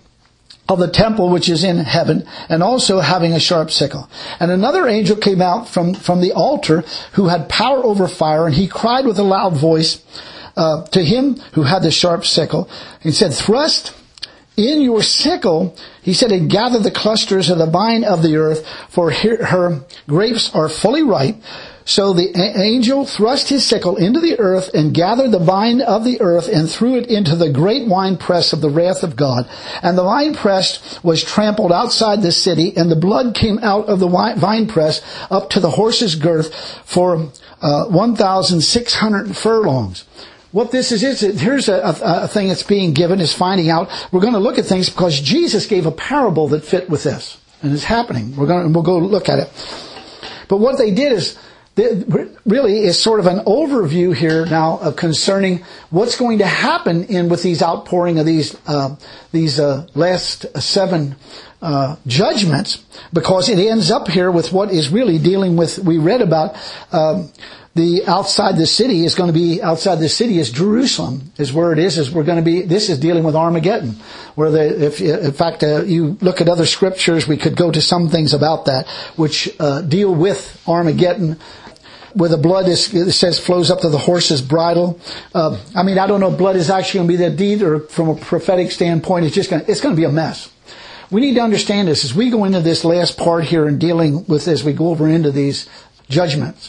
of the temple which is in heaven, and also having a sharp sickle. And another angel came out from, from the altar, who had power over fire, and he cried with a loud voice uh, to him who had the sharp sickle. He said, Thrust in your sickle, he said, and gather the clusters of the vine of the earth, for her, her grapes are fully ripe. So the angel thrust his sickle into the earth and gathered the vine of the earth and threw it into the great winepress of the wrath of God. And the winepress was trampled outside the city, and the blood came out of the winepress up to the horse's girth for uh, one thousand six hundred furlongs. What this is, is here's a, a, a thing that's being given, is finding out. We're going to look at things because Jesus gave a parable that fit with this. And it's happening. We're going to, we'll go look at it. But what they did is, really is sort of an overview here now of concerning what's going to happen in with these outpouring of these uh, these uh, last seven uh, judgments, because it ends up here with what is really dealing with, we read about, um, the outside the city is going to be, outside the city is Jerusalem, is where it is, is we're going to be, this is dealing with Armageddon. Where the, if, in fact, uh, you look at other scriptures, we could go to some things about that, which, uh, deal with Armageddon, where the blood is, it says, flows up to the horse's bridle. Uh, I mean, I don't know if blood is actually going to be that deed, or from a prophetic standpoint, it's just going to, it's going to be a mess. We need to understand this as we go into this last part here and dealing with, as we go over into these judgments.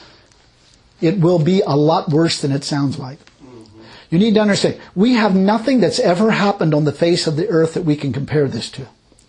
It will be a lot worse than it sounds like. You need to understand, we have nothing that's ever happened on the face of the earth that we can compare this to.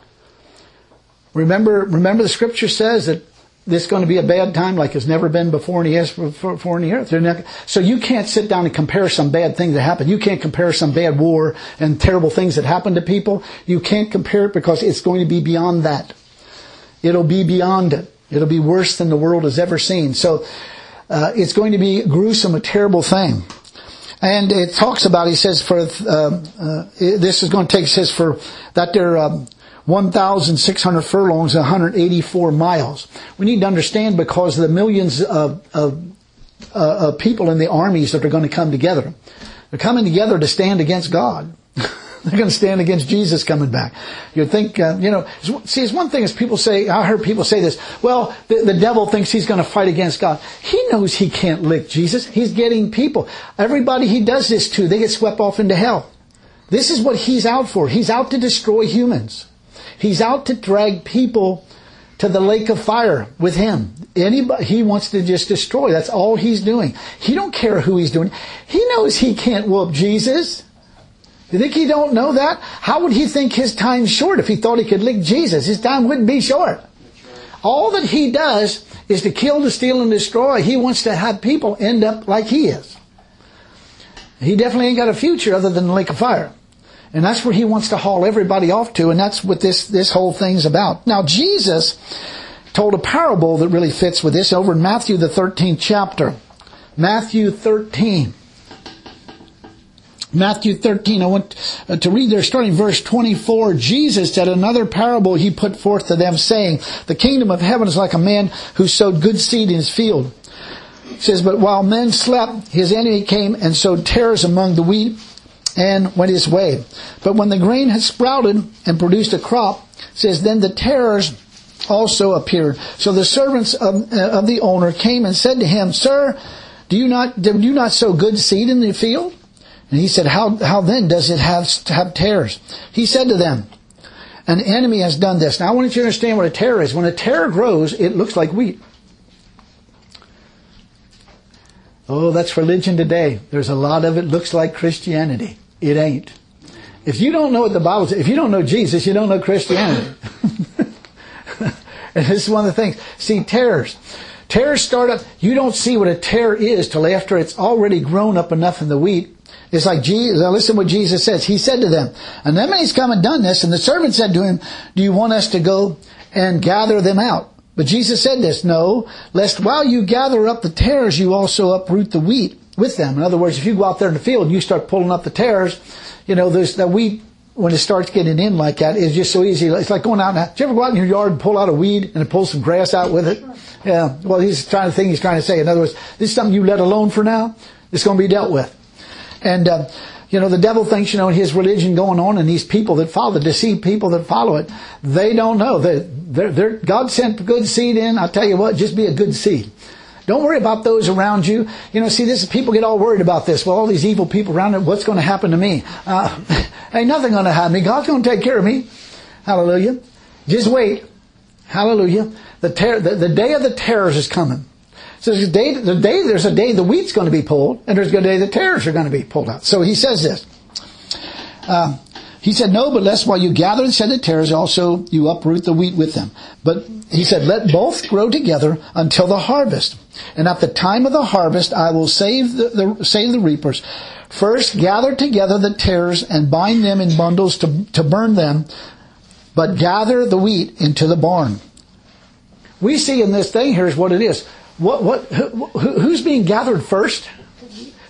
Remember, remember the scripture says that this is going to be a bad time like it's never been before in the earth. Before in the earth. So you can't sit down and compare some bad thing that happened. You can't compare some bad war and terrible things that happen to people. You can't compare it because it's going to be beyond that. It'll be beyond it. It'll be worse than the world has ever seen. So uh, it's going to be a gruesome, a terrible thing. And it talks about, he says, for uh, uh, this is going to take, says for that there um, one thousand six hundred furlongs, one hundred eighty-four miles. We need to understand, because of the millions of, of, uh, of people in the armies that are going to come together. They're coming together to stand against God. They're going to stand against Jesus coming back. You'd think, uh, you know, see, it's one thing is people say, I heard people say this, well, the, the devil thinks he's going to fight against God. He knows he can't lick Jesus. He's getting people. Everybody he does this to, they get swept off into hell. This is what he's out for. He's out to destroy humans. He's out to drag people to the lake of fire with him. Anybody, he wants to just destroy. That's all he's doing. He don't care who he's doing. He knows he can't whoop Jesus. You think he don't know that? How would he think his time's short if he thought he could lick Jesus? His time wouldn't be short. All that he does is to kill, to steal, and destroy. He wants to have people end up like he is. He definitely ain't got a future other than the lake of fire. And that's where he wants to haul everybody off to, and that's what this, this whole thing's about. Now, Jesus told a parable that really fits with this over in Matthew, the thirteenth chapter. Matthew thirteen. Matthew thirteen, I want to read there, starting verse twenty-four. Jesus said another parable he put forth to them, saying, the kingdom of heaven is like a man who sowed good seed in his field. It says, but while men slept, his enemy came and sowed tares among the wheat and went his way. But when the grain had sprouted and produced a crop, it says, then the tares also appeared. So the servants of, uh, of the owner came and said to him, Sir, do you not, do you not sow good seed in the field? And he said, how, how then does it have, have tares? He said to them, an enemy has done this. Now I want you to understand what a tare is. When a tare grows, it looks like wheat. Oh, that's religion today. There's a lot of it looks like Christianity. It ain't. If you don't know what the Bible says, if you don't know Jesus, you don't know Christianity. And this is one of the things. See, tares. Tares start up, you don't see what a tare is till after it's already grown up enough in the wheat. It's like, Jesus, listen what Jesus says. He said to them, an enemy's come and done this, and the servant said to him, do you want us to go and gather them out? But Jesus said this, no, lest while you gather up the tares, you also uproot the wheat with them. In other words, if you go out there in the field and you start pulling up the tares, you know, there's the wheat, when it starts getting in like that, it's just so easy. It's like going out now. Did you ever go out in your yard and pull out a weed and pull some grass out with it? Yeah. Well, he's trying to think he's trying to say. In other words, this is something you let alone for now. It's going to be dealt with. And, uh, you know, the devil thinks, you know, his religion going on, and these people that follow, the deceived people that follow it, they don't know that they're, they're, God sent good seed in. I'll tell you what, just be a good seed. Don't worry about those around you. You know, see, this people get all worried about this. Well, all these evil people around it, what's going to happen to me? Uh, ain't nothing going to happen to me. God's going to take care of me. Hallelujah. Just wait. Hallelujah. The, ter- the, the day of the tares is coming. So there's a day, the day, there's a day the wheat's going to be pulled, and there's a day the tares are going to be pulled out. So he says this. Uh, he said, no, but lest while you gather and send the tares, also you uproot the wheat with them. But he said, let both grow together until the harvest. And at the time of the harvest, I will save the, the save the reapers. First, gather together the tares and bind them in bundles to, to burn them, but gather the wheat into the barn. We see in this thing, here's what it is. What, what, who, who's being gathered first?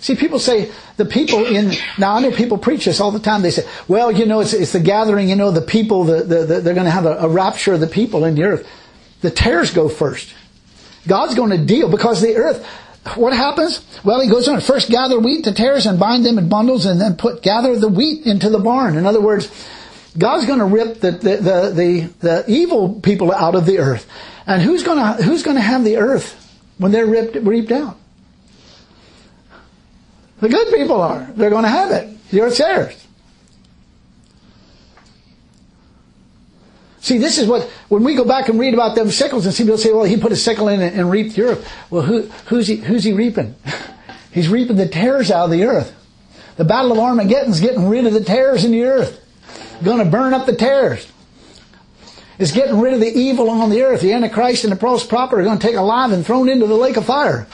See, people say the people in, now I know people preach this all the time. They say, well, you know, it's, it's the gathering, you know, the people, the, the, the, they're going to have a, a rapture of the people in the earth. The tares go first. God's going to deal because the earth, what happens? Well, he goes on, first gather wheat, the tares, and bind them in bundles, and then put, gather the wheat into the barn. In other words, God's going to rip the, the, the, the, the evil people out of the earth. And who's going to, who's going to have the earth when they're ripped, reaped out? The good people are. They're going to have it. The earth's theirs. See, this is what, when we go back and read about them sickles, and see people say, well, he put a sickle in and, and reaped the earth. Well, who, who's he, who's he reaping? He's reaping the tares out of the earth. The Battle of Armageddon's getting rid of the tares in the earth. Going to burn up the tares. It's getting rid of the evil on the earth. The Antichrist and the false prophet are going to take alive and thrown into the lake of fire.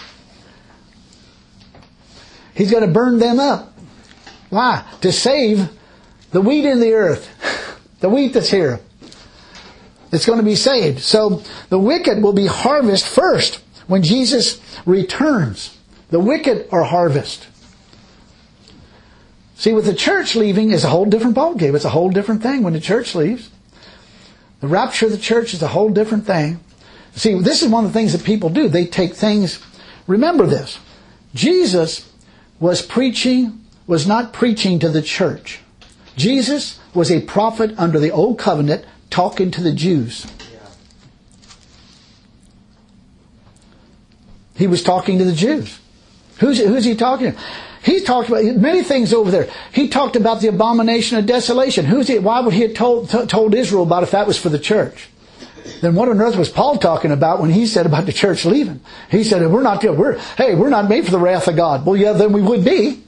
He's going to burn them up. Why? To save the wheat in the earth. The wheat that's here. It's going to be saved. So the wicked will be harvested first when Jesus returns. The wicked are harvested. See, with the church leaving is a whole different ballgame. It's a whole different thing when the church leaves. The rapture of the church is a whole different thing. See, this is one of the things that people do. They take things... Remember this. Jesus was preaching, was not preaching to the church. Jesus was a prophet under the old covenant talking to the Jews. He was talking to the Jews. Who's, who's he talking to? He talked about many things over there. He talked about the abomination of desolation. Who's he? Why would he have told, t- told Israel about if that was for the church? Then what on earth was Paul talking about when he said about the church leaving? He said, we're not, we're, hey, we're not made for the wrath of God. Well, yeah, then we would be.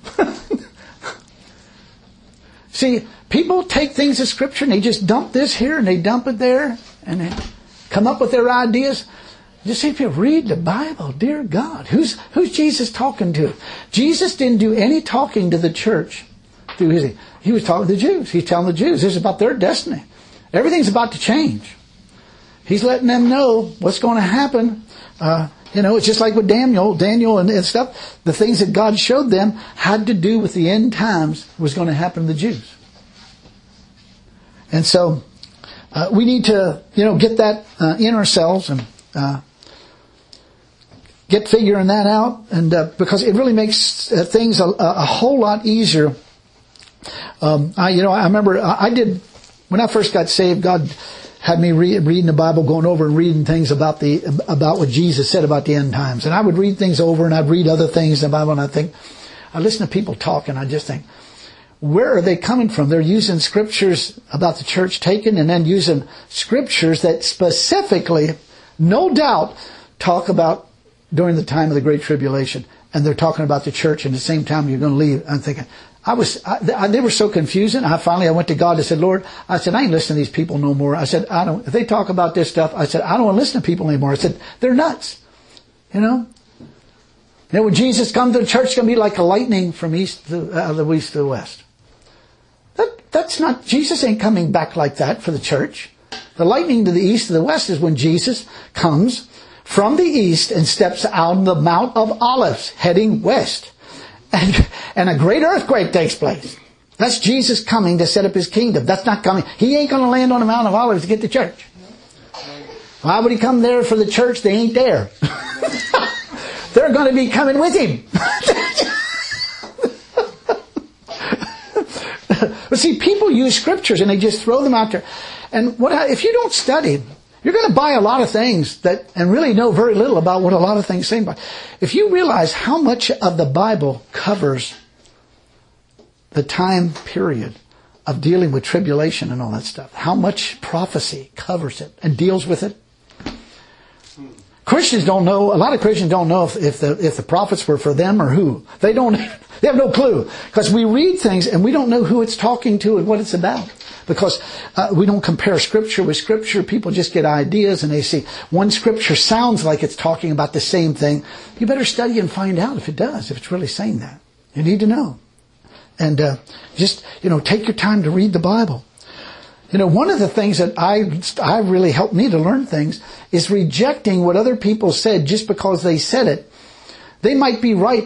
See, people take things of Scripture and they just dump this here and they dump it there and they come up with their ideas. Just if you read the Bible, dear God, who's, who's Jesus talking to? Jesus didn't do any talking to the church through his, he was talking to the Jews. He's telling the Jews, this is about their destiny. Everything's about to change. He's letting them know what's going to happen. Uh, you know, it's just like with Daniel, Daniel and, and stuff. The things that God showed them had to do with the end times was going to happen to the Jews. And so, uh, we need to, you know, get that uh, in ourselves and uh, get figuring that out. And uh, because it really makes uh, things a, a whole lot easier. Um, I, you know, I remember I, I did, when I first got saved, God had me read, reading the Bible, going over and reading things about the about what Jesus said about the end times. And I would read things over and I'd read other things in the Bible and I think, I listen to people talk and I just think, where are they coming from? They're using scriptures about the church taken and then using scriptures that specifically, no doubt, talk about during the time of the Great Tribulation. And they're talking about the church and at the same time you're going to leave. I'm thinking, I was, I, I, they were so confusing. I finally, I went to God and said, Lord, I said, I ain't listening to these people no more. I said, I don't, if they talk about this stuff, I said, I don't want to listen to people anymore. I said, they're nuts. You know? Then when Jesus comes to the church, it's going to be like a lightning from east to, uh, the east to the west. That, that's not, Jesus ain't coming back like that for the church. The lightning to the east to the west is when Jesus comes from the east and steps out on the Mount of Olives, heading west. And, and a great earthquake takes place. That's Jesus coming to set up his kingdom. That's not coming. He ain't going to land on the Mount of Olives to get the church. Why would he come there for the church? They ain't there. They're going to be coming with him. But see, people use scriptures and they just throw them out there. And what if you don't study, you're going to buy a lot of things that and really know very little about what a lot of things say about. If you realize how much of the Bible covers the time period of dealing with tribulation and all that stuff, how much prophecy covers it and deals with it. Christians don't know, a lot of Christians don't know if, if the if the prophets were for them or who. They don't, they have no clue. Because we read things and we don't know who it's talking to and what it's about. Because uh, we don't compare Scripture with Scripture. People just get ideas and they see one Scripture sounds like it's talking about the same thing. You better study and find out if it does, if it's really saying that. You need to know. And uh, just, you know, take your time to read the Bible. You know, one of the things that I, I really helped me to learn things is rejecting what other people said just because they said it. They might be right, but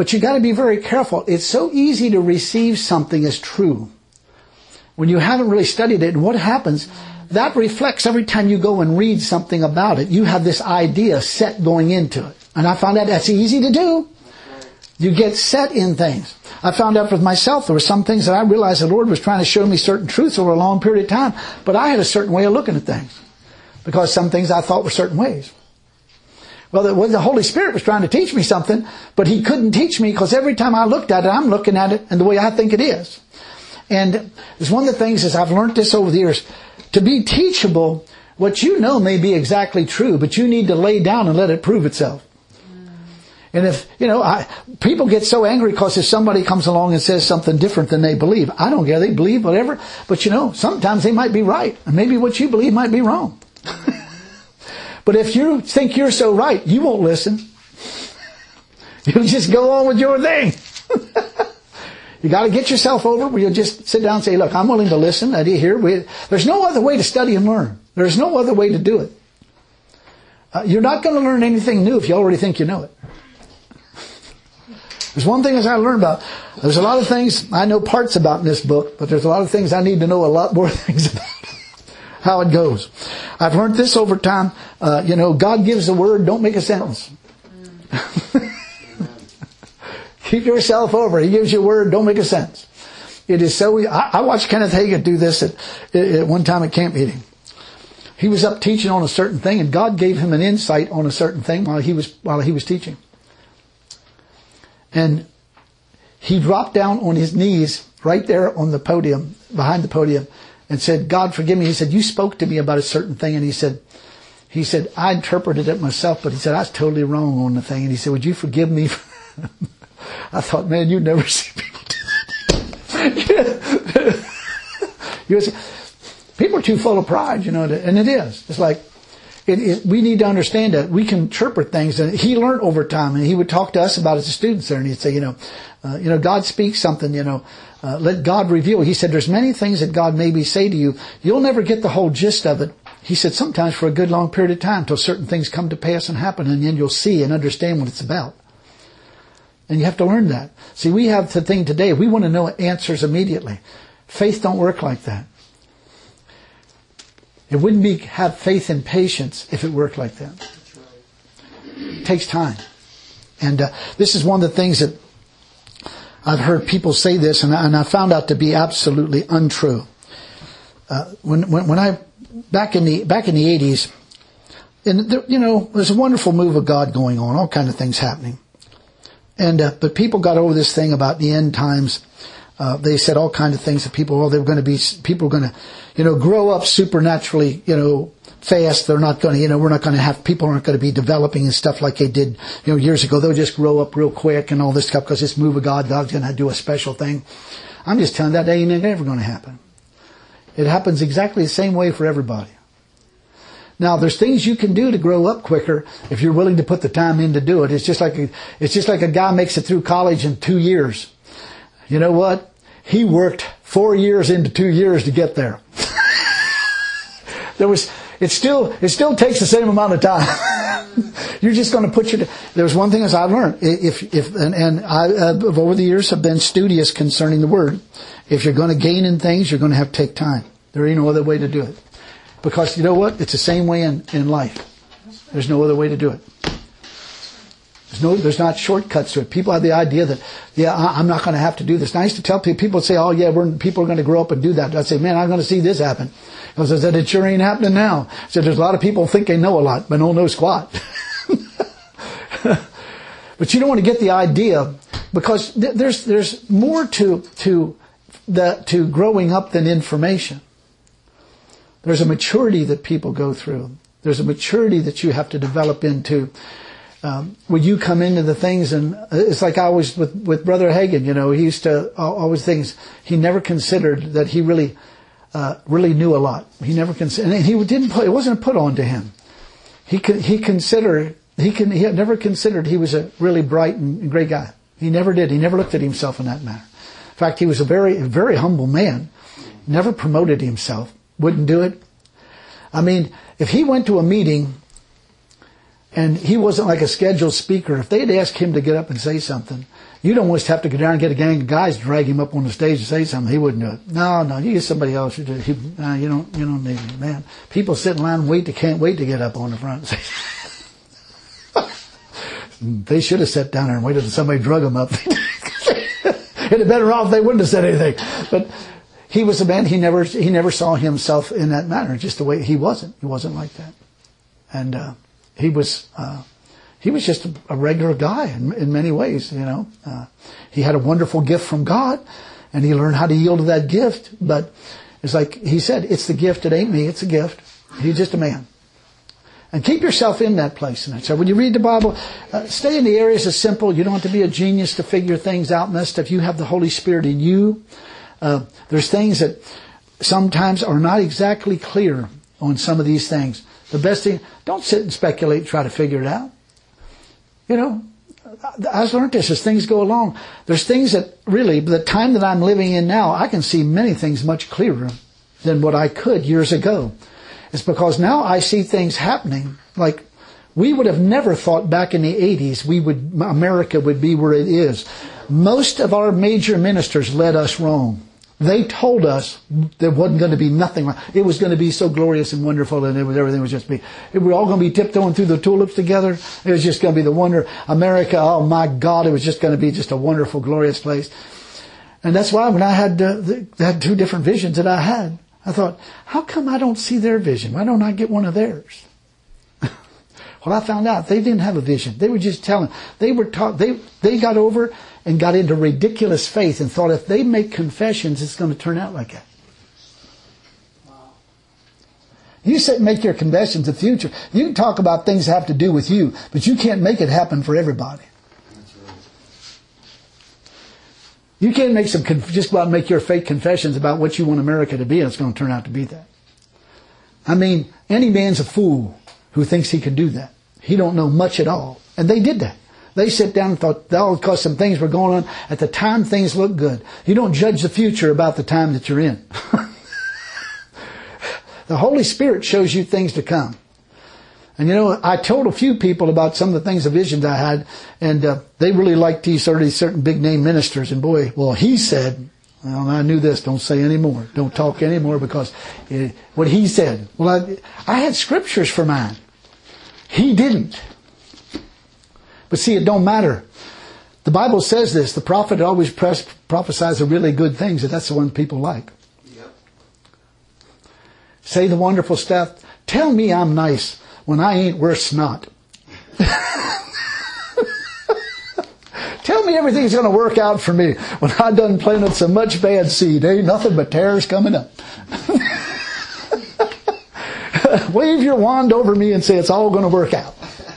But you got to be very careful. It's so easy to receive something as true when you haven't really studied it. And what happens, that reflects every time you go and read something about it. You have this idea set going into it. And I found out that's easy to do. You get set in things. I found out with myself, there were some things that I realized the Lord was trying to show me certain truths over a long period of time. But I had a certain way of looking at things. Because some things I thought were certain ways. Well, the, the Holy Spirit was trying to teach me something, but He couldn't teach me because every time I looked at it, I'm looking at it in the way I think it is. And it's one of the things is I've learned this over the years. To be teachable, what you know may be exactly true, but you need to lay down and let it prove itself. And if, you know, I, people get so angry because if somebody comes along and says something different than they believe, I don't care, they believe whatever, but you know, sometimes they might be right, and maybe what you believe might be wrong. But if you think you're so right, you won't listen. You'll just go on with your thing. You got to get yourself over where you'll just sit down and say, look, I'm willing to listen. I hear. We, there's no other way to study and learn. There's no other way to do it. Uh, you're not going to learn anything new if you already think you know it. There's one thing as I learned about. There's a lot of things I know parts about in this book, but there's a lot of things I need to know a lot more things about. How it goes. I've learned this over time. Uh, you know, God gives the word, don't make a sentence. Keep yourself over. He gives you a word, don't make a sentence. It is so, I, I watched Kenneth Hagin do this at, at one time at camp meeting. He was up teaching on a certain thing and God gave him an insight on a certain thing while he was, while he was teaching. And he dropped down on his knees right there on the podium, behind the podium, and said, God forgive me. He said, you spoke to me about a certain thing. And he said, he said, I interpreted it myself, but he said, I was totally wrong on the thing. And he said, would you forgive me? I thought, man, you'd never see people do that. You see, people are too full of pride, you know, and it is. It's like, it, it, we need to understand that we can interpret things. And he learned over time, and he would talk to us about it as students there, and he'd say, you know, uh, you know, God speaks something, you know, uh, let God reveal. He said, there's many things that God maybe say to you. You'll never get the whole gist of it. He said, sometimes for a good long period of time, till certain things come to pass and happen, and then you'll see and understand what it's about. And you have to learn that. See, we have the thing today, we want to know answers immediately. Faith don't work like that. It wouldn't be have faith and patience if it worked like that. That's right. It takes time. And uh, this is one of the things that I've heard people say this, and I, and I found out to be absolutely untrue. Uh, when, when when I back in the back in the eighties, and there, you know, there's a wonderful move of God going on, all kind of things happening. And uh, but people got over this thing about the end times. Uh, they said all kinds of things that people, well, they were going to be, people were going to, you know, grow up supernaturally, you know, fast. They're not going to, you know, we're not going to have, people aren't going to be developing and stuff like they did, you know, years ago. They'll just grow up real quick and all this stuff because this move of God, God's going to do a special thing. I'm just telling you that ain't ever going to happen. It happens exactly the same way for everybody. Now, there's things you can do to grow up quicker if you're willing to put the time in to do it. It's just like a, it's just like a guy makes it through college in two years. You know what? He worked four years into two years to get there. There was, it still, it still takes the same amount of time. You're just going to put your, there's one thing as I've learned, if, if, and, and I, uh, over the years have been studious concerning the Word. If you're going to gain in things, you're going to have to take time. There ain't no other way to do it. Because you know what? It's the same way in, in life. There's no other way to do it. There's no, there's not shortcuts to it. People have the idea that, yeah, I'm not going to have to do this. And I used to tell people, people say, oh yeah, we're, people are going to grow up and do that. I say, man, I'm going to see this happen. I said, it sure ain't happening now. I said, there's a lot of people think they know a lot, but don't know squat. But you don't want to get the idea, because th- there's, there's more to, to, the, to growing up than information. There's a maturity that people go through. There's a maturity that you have to develop into. Um, when you come into the things, and it's like I was with, with Brother Hagin, you know, he used to always things, he never considered that he really, uh, really knew a lot. He never considered, and he didn't put, it wasn't put on to him. He he considered, he can, he had never considered he was a really bright and great guy. He never did. He never looked at himself in that manner. In fact, he was a very, very humble man. Never promoted himself. Wouldn't do it. I mean, if he went to a meeting, And he wasn't like a scheduled speaker. If they'd asked him to get up and say something, you'd almost have to go down and get a gang of guys to drag him up on the stage and say something. He wouldn't do it. No, no, you get somebody else to do it. He, no, you don't, you don't need it, man. People sit in line and wait, they can't wait to get up on the front. They should have sat down there and waited until somebody drug them up. It'd have been better off if they wouldn't have said anything. But he was a man, he never, he never saw himself in that manner. Just the way he wasn't. He wasn't like that. And, uh, he was, uh, he was just a, a regular guy in, in many ways, you know. Uh, he had a wonderful gift from God, and he learned how to yield to that gift. But it's like he said, it's the gift. It ain't me. It's a gift. He's just a man. And keep yourself in that place. And so when you read the Bible, uh, stay in the areas that's simple. You don't have to be a genius to figure things out and that stuff. You have the Holy Spirit in you. Uh, there's things that sometimes are not exactly clear on some of these things. The best thing, don't sit and speculate and try to figure it out. You know, I've learned this as things go along. There's things that really, the time that I'm living in now, I can see many things much clearer than what I could years ago. It's because now I see things happening like we would have never thought back in the eighties we would, America would be where it is. Most of our major ministers led us wrong. They told us there wasn't going to be nothing wrong. It was going to be so glorious and wonderful, and it was, everything was just be. We were all going to be tiptoeing through the tulips together. It was just going to be the wonder. America, oh my God, it was just going to be just a wonderful, glorious place. And that's why when I had, uh, the, had two different visions that I had, I thought, how come I don't see their vision? Why don't I get one of theirs? Well, I found out they didn't have a vision. They were just telling. They were taught. They they got over and got into ridiculous faith and thought if they make confessions, it's going to turn out like that. Wow. You sit and make your confessions in the future. You can talk about things that have to do with you, but you can't make it happen for everybody. That's right. You can't make some just go out and make your fake confessions about what you want America to be, and it's going to turn out to be that. I mean, any man's a fool who thinks he can do that. He don't know much at all. And they did that. They sat down and thought, that because some things were going on. At the time, things looked good. You don't judge the future about the time that you're in. The Holy Spirit shows you things to come. And you know, I told a few people about some of the things, the visions I had, and uh, they really liked these certain big name ministers. And boy, well, he said, well, I knew this, don't say any more. Don't talk any more because it, what he said. Well, I, I had scriptures for mine. He didn't. But see, it don't matter. The Bible says this. The prophet always press, prophesies the really good things, and that's the one people like. Yep. Say the wonderful stuff. Tell me I'm nice when I ain't worth snot. Tell me everything's going to work out for me when I done planted so much bad seed. Ain't nothing but tares coming up. Wave your wand over me and say it's all going to work out.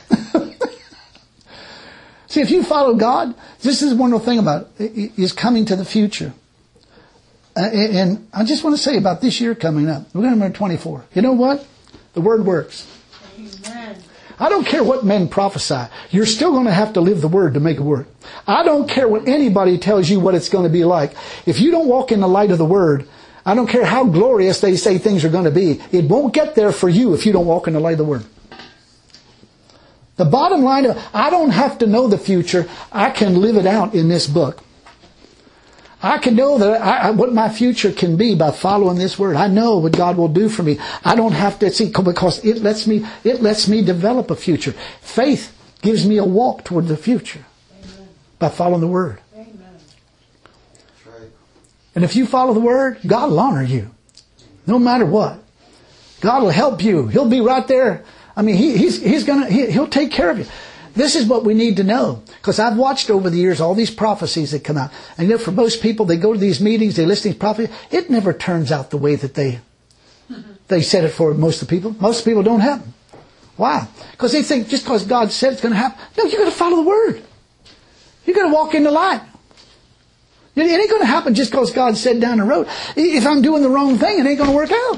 See, if you follow God, this is the wonderful thing about it, is coming to the future. Uh, and I just want to say about this year coming up. We're going to number twenty-four. You know what? The Word works. Amen. I don't care what men prophesy. You're still going to have to live the Word to make it work. I don't care what anybody tells you what it's going to be like. If you don't walk in the light of the Word, I don't care how glorious they say things are going to be. It won't get there for you if you don't walk in the light of the Word. The bottom line of, I don't have to know the future. I can live it out in this book. I can know that I, what my future can be by following this Word. I know what God will do for me. I don't have to see, because it lets me, it lets me develop a future. Faith gives me a walk toward the future. Amen. By following the Word. Amen. That's right. And if you follow the Word, God will honor you. No matter what. God will help you. He'll be right there. I mean, he, he's, he's gonna, he, he'll take care of you. This is what we need to know. Because I've watched over the years all these prophecies that come out. And you know, for most people, they go to these meetings, they listen to these prophecies. It never turns out the way that they, they said it for most of the people. Most people don't happen. Why? Because they think just because God said it's going to happen. No, you've got to follow the Word. You've got to walk in the light. It ain't going to happen just because God said down the road. If I'm doing the wrong thing, it ain't going to work out.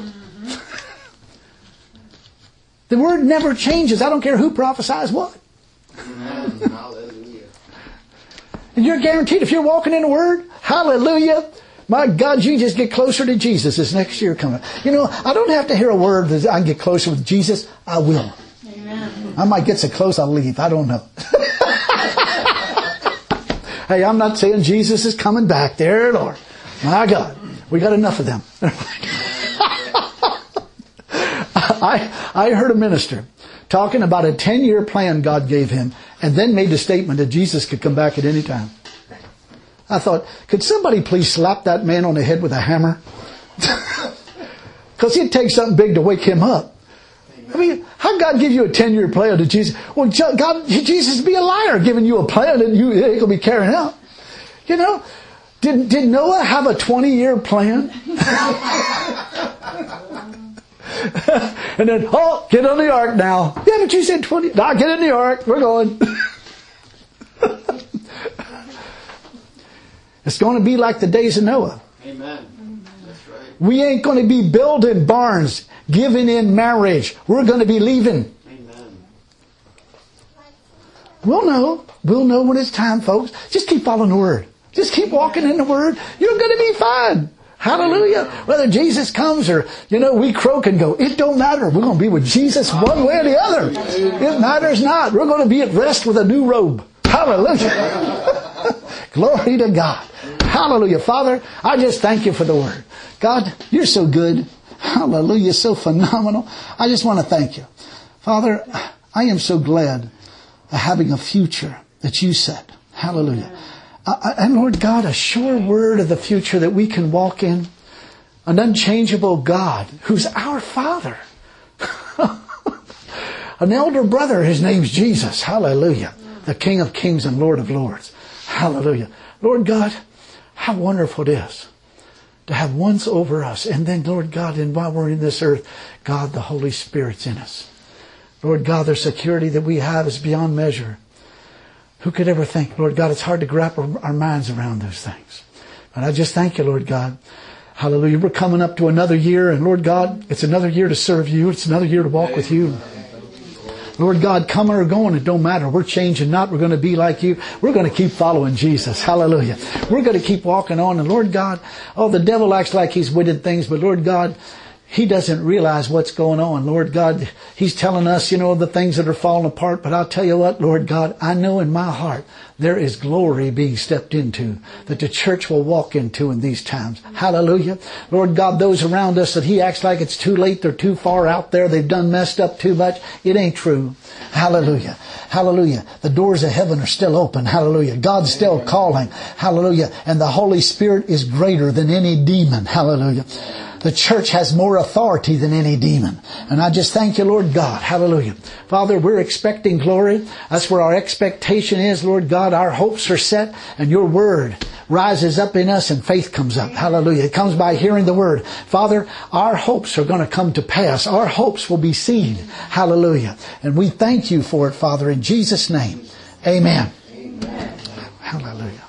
The Word never changes. I don't care who prophesies what. Amen. Hallelujah. And you're guaranteed if you're walking in the Word, hallelujah, my God, you just get closer to Jesus this next year coming. You know, I don't have to hear a word that I can get closer with Jesus. I will. Amen. I might get so close I'll leave. I don't know. Hey, I'm not saying Jesus is coming back there, Lord. My God, we got enough of them. I I heard a minister talking about a ten-year plan God gave him, and then made the statement that Jesus could come back at any time. I thought, could somebody please slap that man on the head with a hammer? Because it'd take something big to wake him up. I mean, how God give you a ten-year plan to Jesus? Well, God, Jesus be a liar giving you a plan that you ain't gonna be carrying out. You know, did did Noah have a twenty-year plan? And then, oh, get on the ark now. Yeah, but you said twenty. Nah, get in the ark. We're going. It's going to be like the days of Noah. Amen. That's right. We ain't going to be building barns, giving in marriage. We're going to be leaving. Amen. We'll know. We'll know when it's time, folks. Just keep following the Word. Just keep walking in the Word. You're going to be fine. Hallelujah. Whether Jesus comes or, you know, we croak and go, it don't matter. We're going to be with Jesus one way or the other. It matters not. We're going to be at rest with a new robe. Hallelujah. Glory to God. Hallelujah. Father, I just thank you for the Word. God, you're so good. Hallelujah. So phenomenal. I just want to thank you. Father, I am so glad of having a future that you said. Hallelujah. Uh, and Lord God, a sure word of the future that we can walk in. An unchangeable God who's our Father. An elder brother, his name's Jesus. Hallelujah. The King of Kings and Lord of Lords. Hallelujah. Lord God, how wonderful it is to have once over us. And then, Lord God, and while we're in this earth, God, the Holy Spirit's in us. Lord God, the security that we have is beyond measure. Who could ever think, Lord God, it's hard to wrap our, our minds around those things. But I just thank you, Lord God. Hallelujah. We're coming up to another year, and Lord God, it's another year to serve you. It's another year to walk with you. Lord God, coming or going, it don't matter. We're changing not. We're going to be like you. We're going to keep following Jesus. Hallelujah. We're going to keep walking on. And Lord God, oh, the devil acts like he's witted things, but Lord God, he doesn't realize what's going on. Lord God, he's telling us, you know, the things that are falling apart. But I'll tell you what, Lord God, I know in my heart there is glory being stepped into that the church will walk into in these times. Hallelujah. Lord God, those around us that he acts like it's too late, they're too far out there, they've done messed up too much. It ain't true. Hallelujah. Hallelujah. The doors of heaven are still open. Hallelujah. God's still calling. Hallelujah. And the Holy Spirit is greater than any demon. Hallelujah. The church has more authority than any demon. And I just thank you, Lord God. Hallelujah. Father, we're expecting glory. That's where our expectation is, Lord God. Our hopes are set and your word rises up in us and faith comes up. Hallelujah. It comes by hearing the word. Father, our hopes are going to come to pass. Our hopes will be seen. Hallelujah. And we thank you for it, Father, in Jesus' name. Amen. Amen. Hallelujah.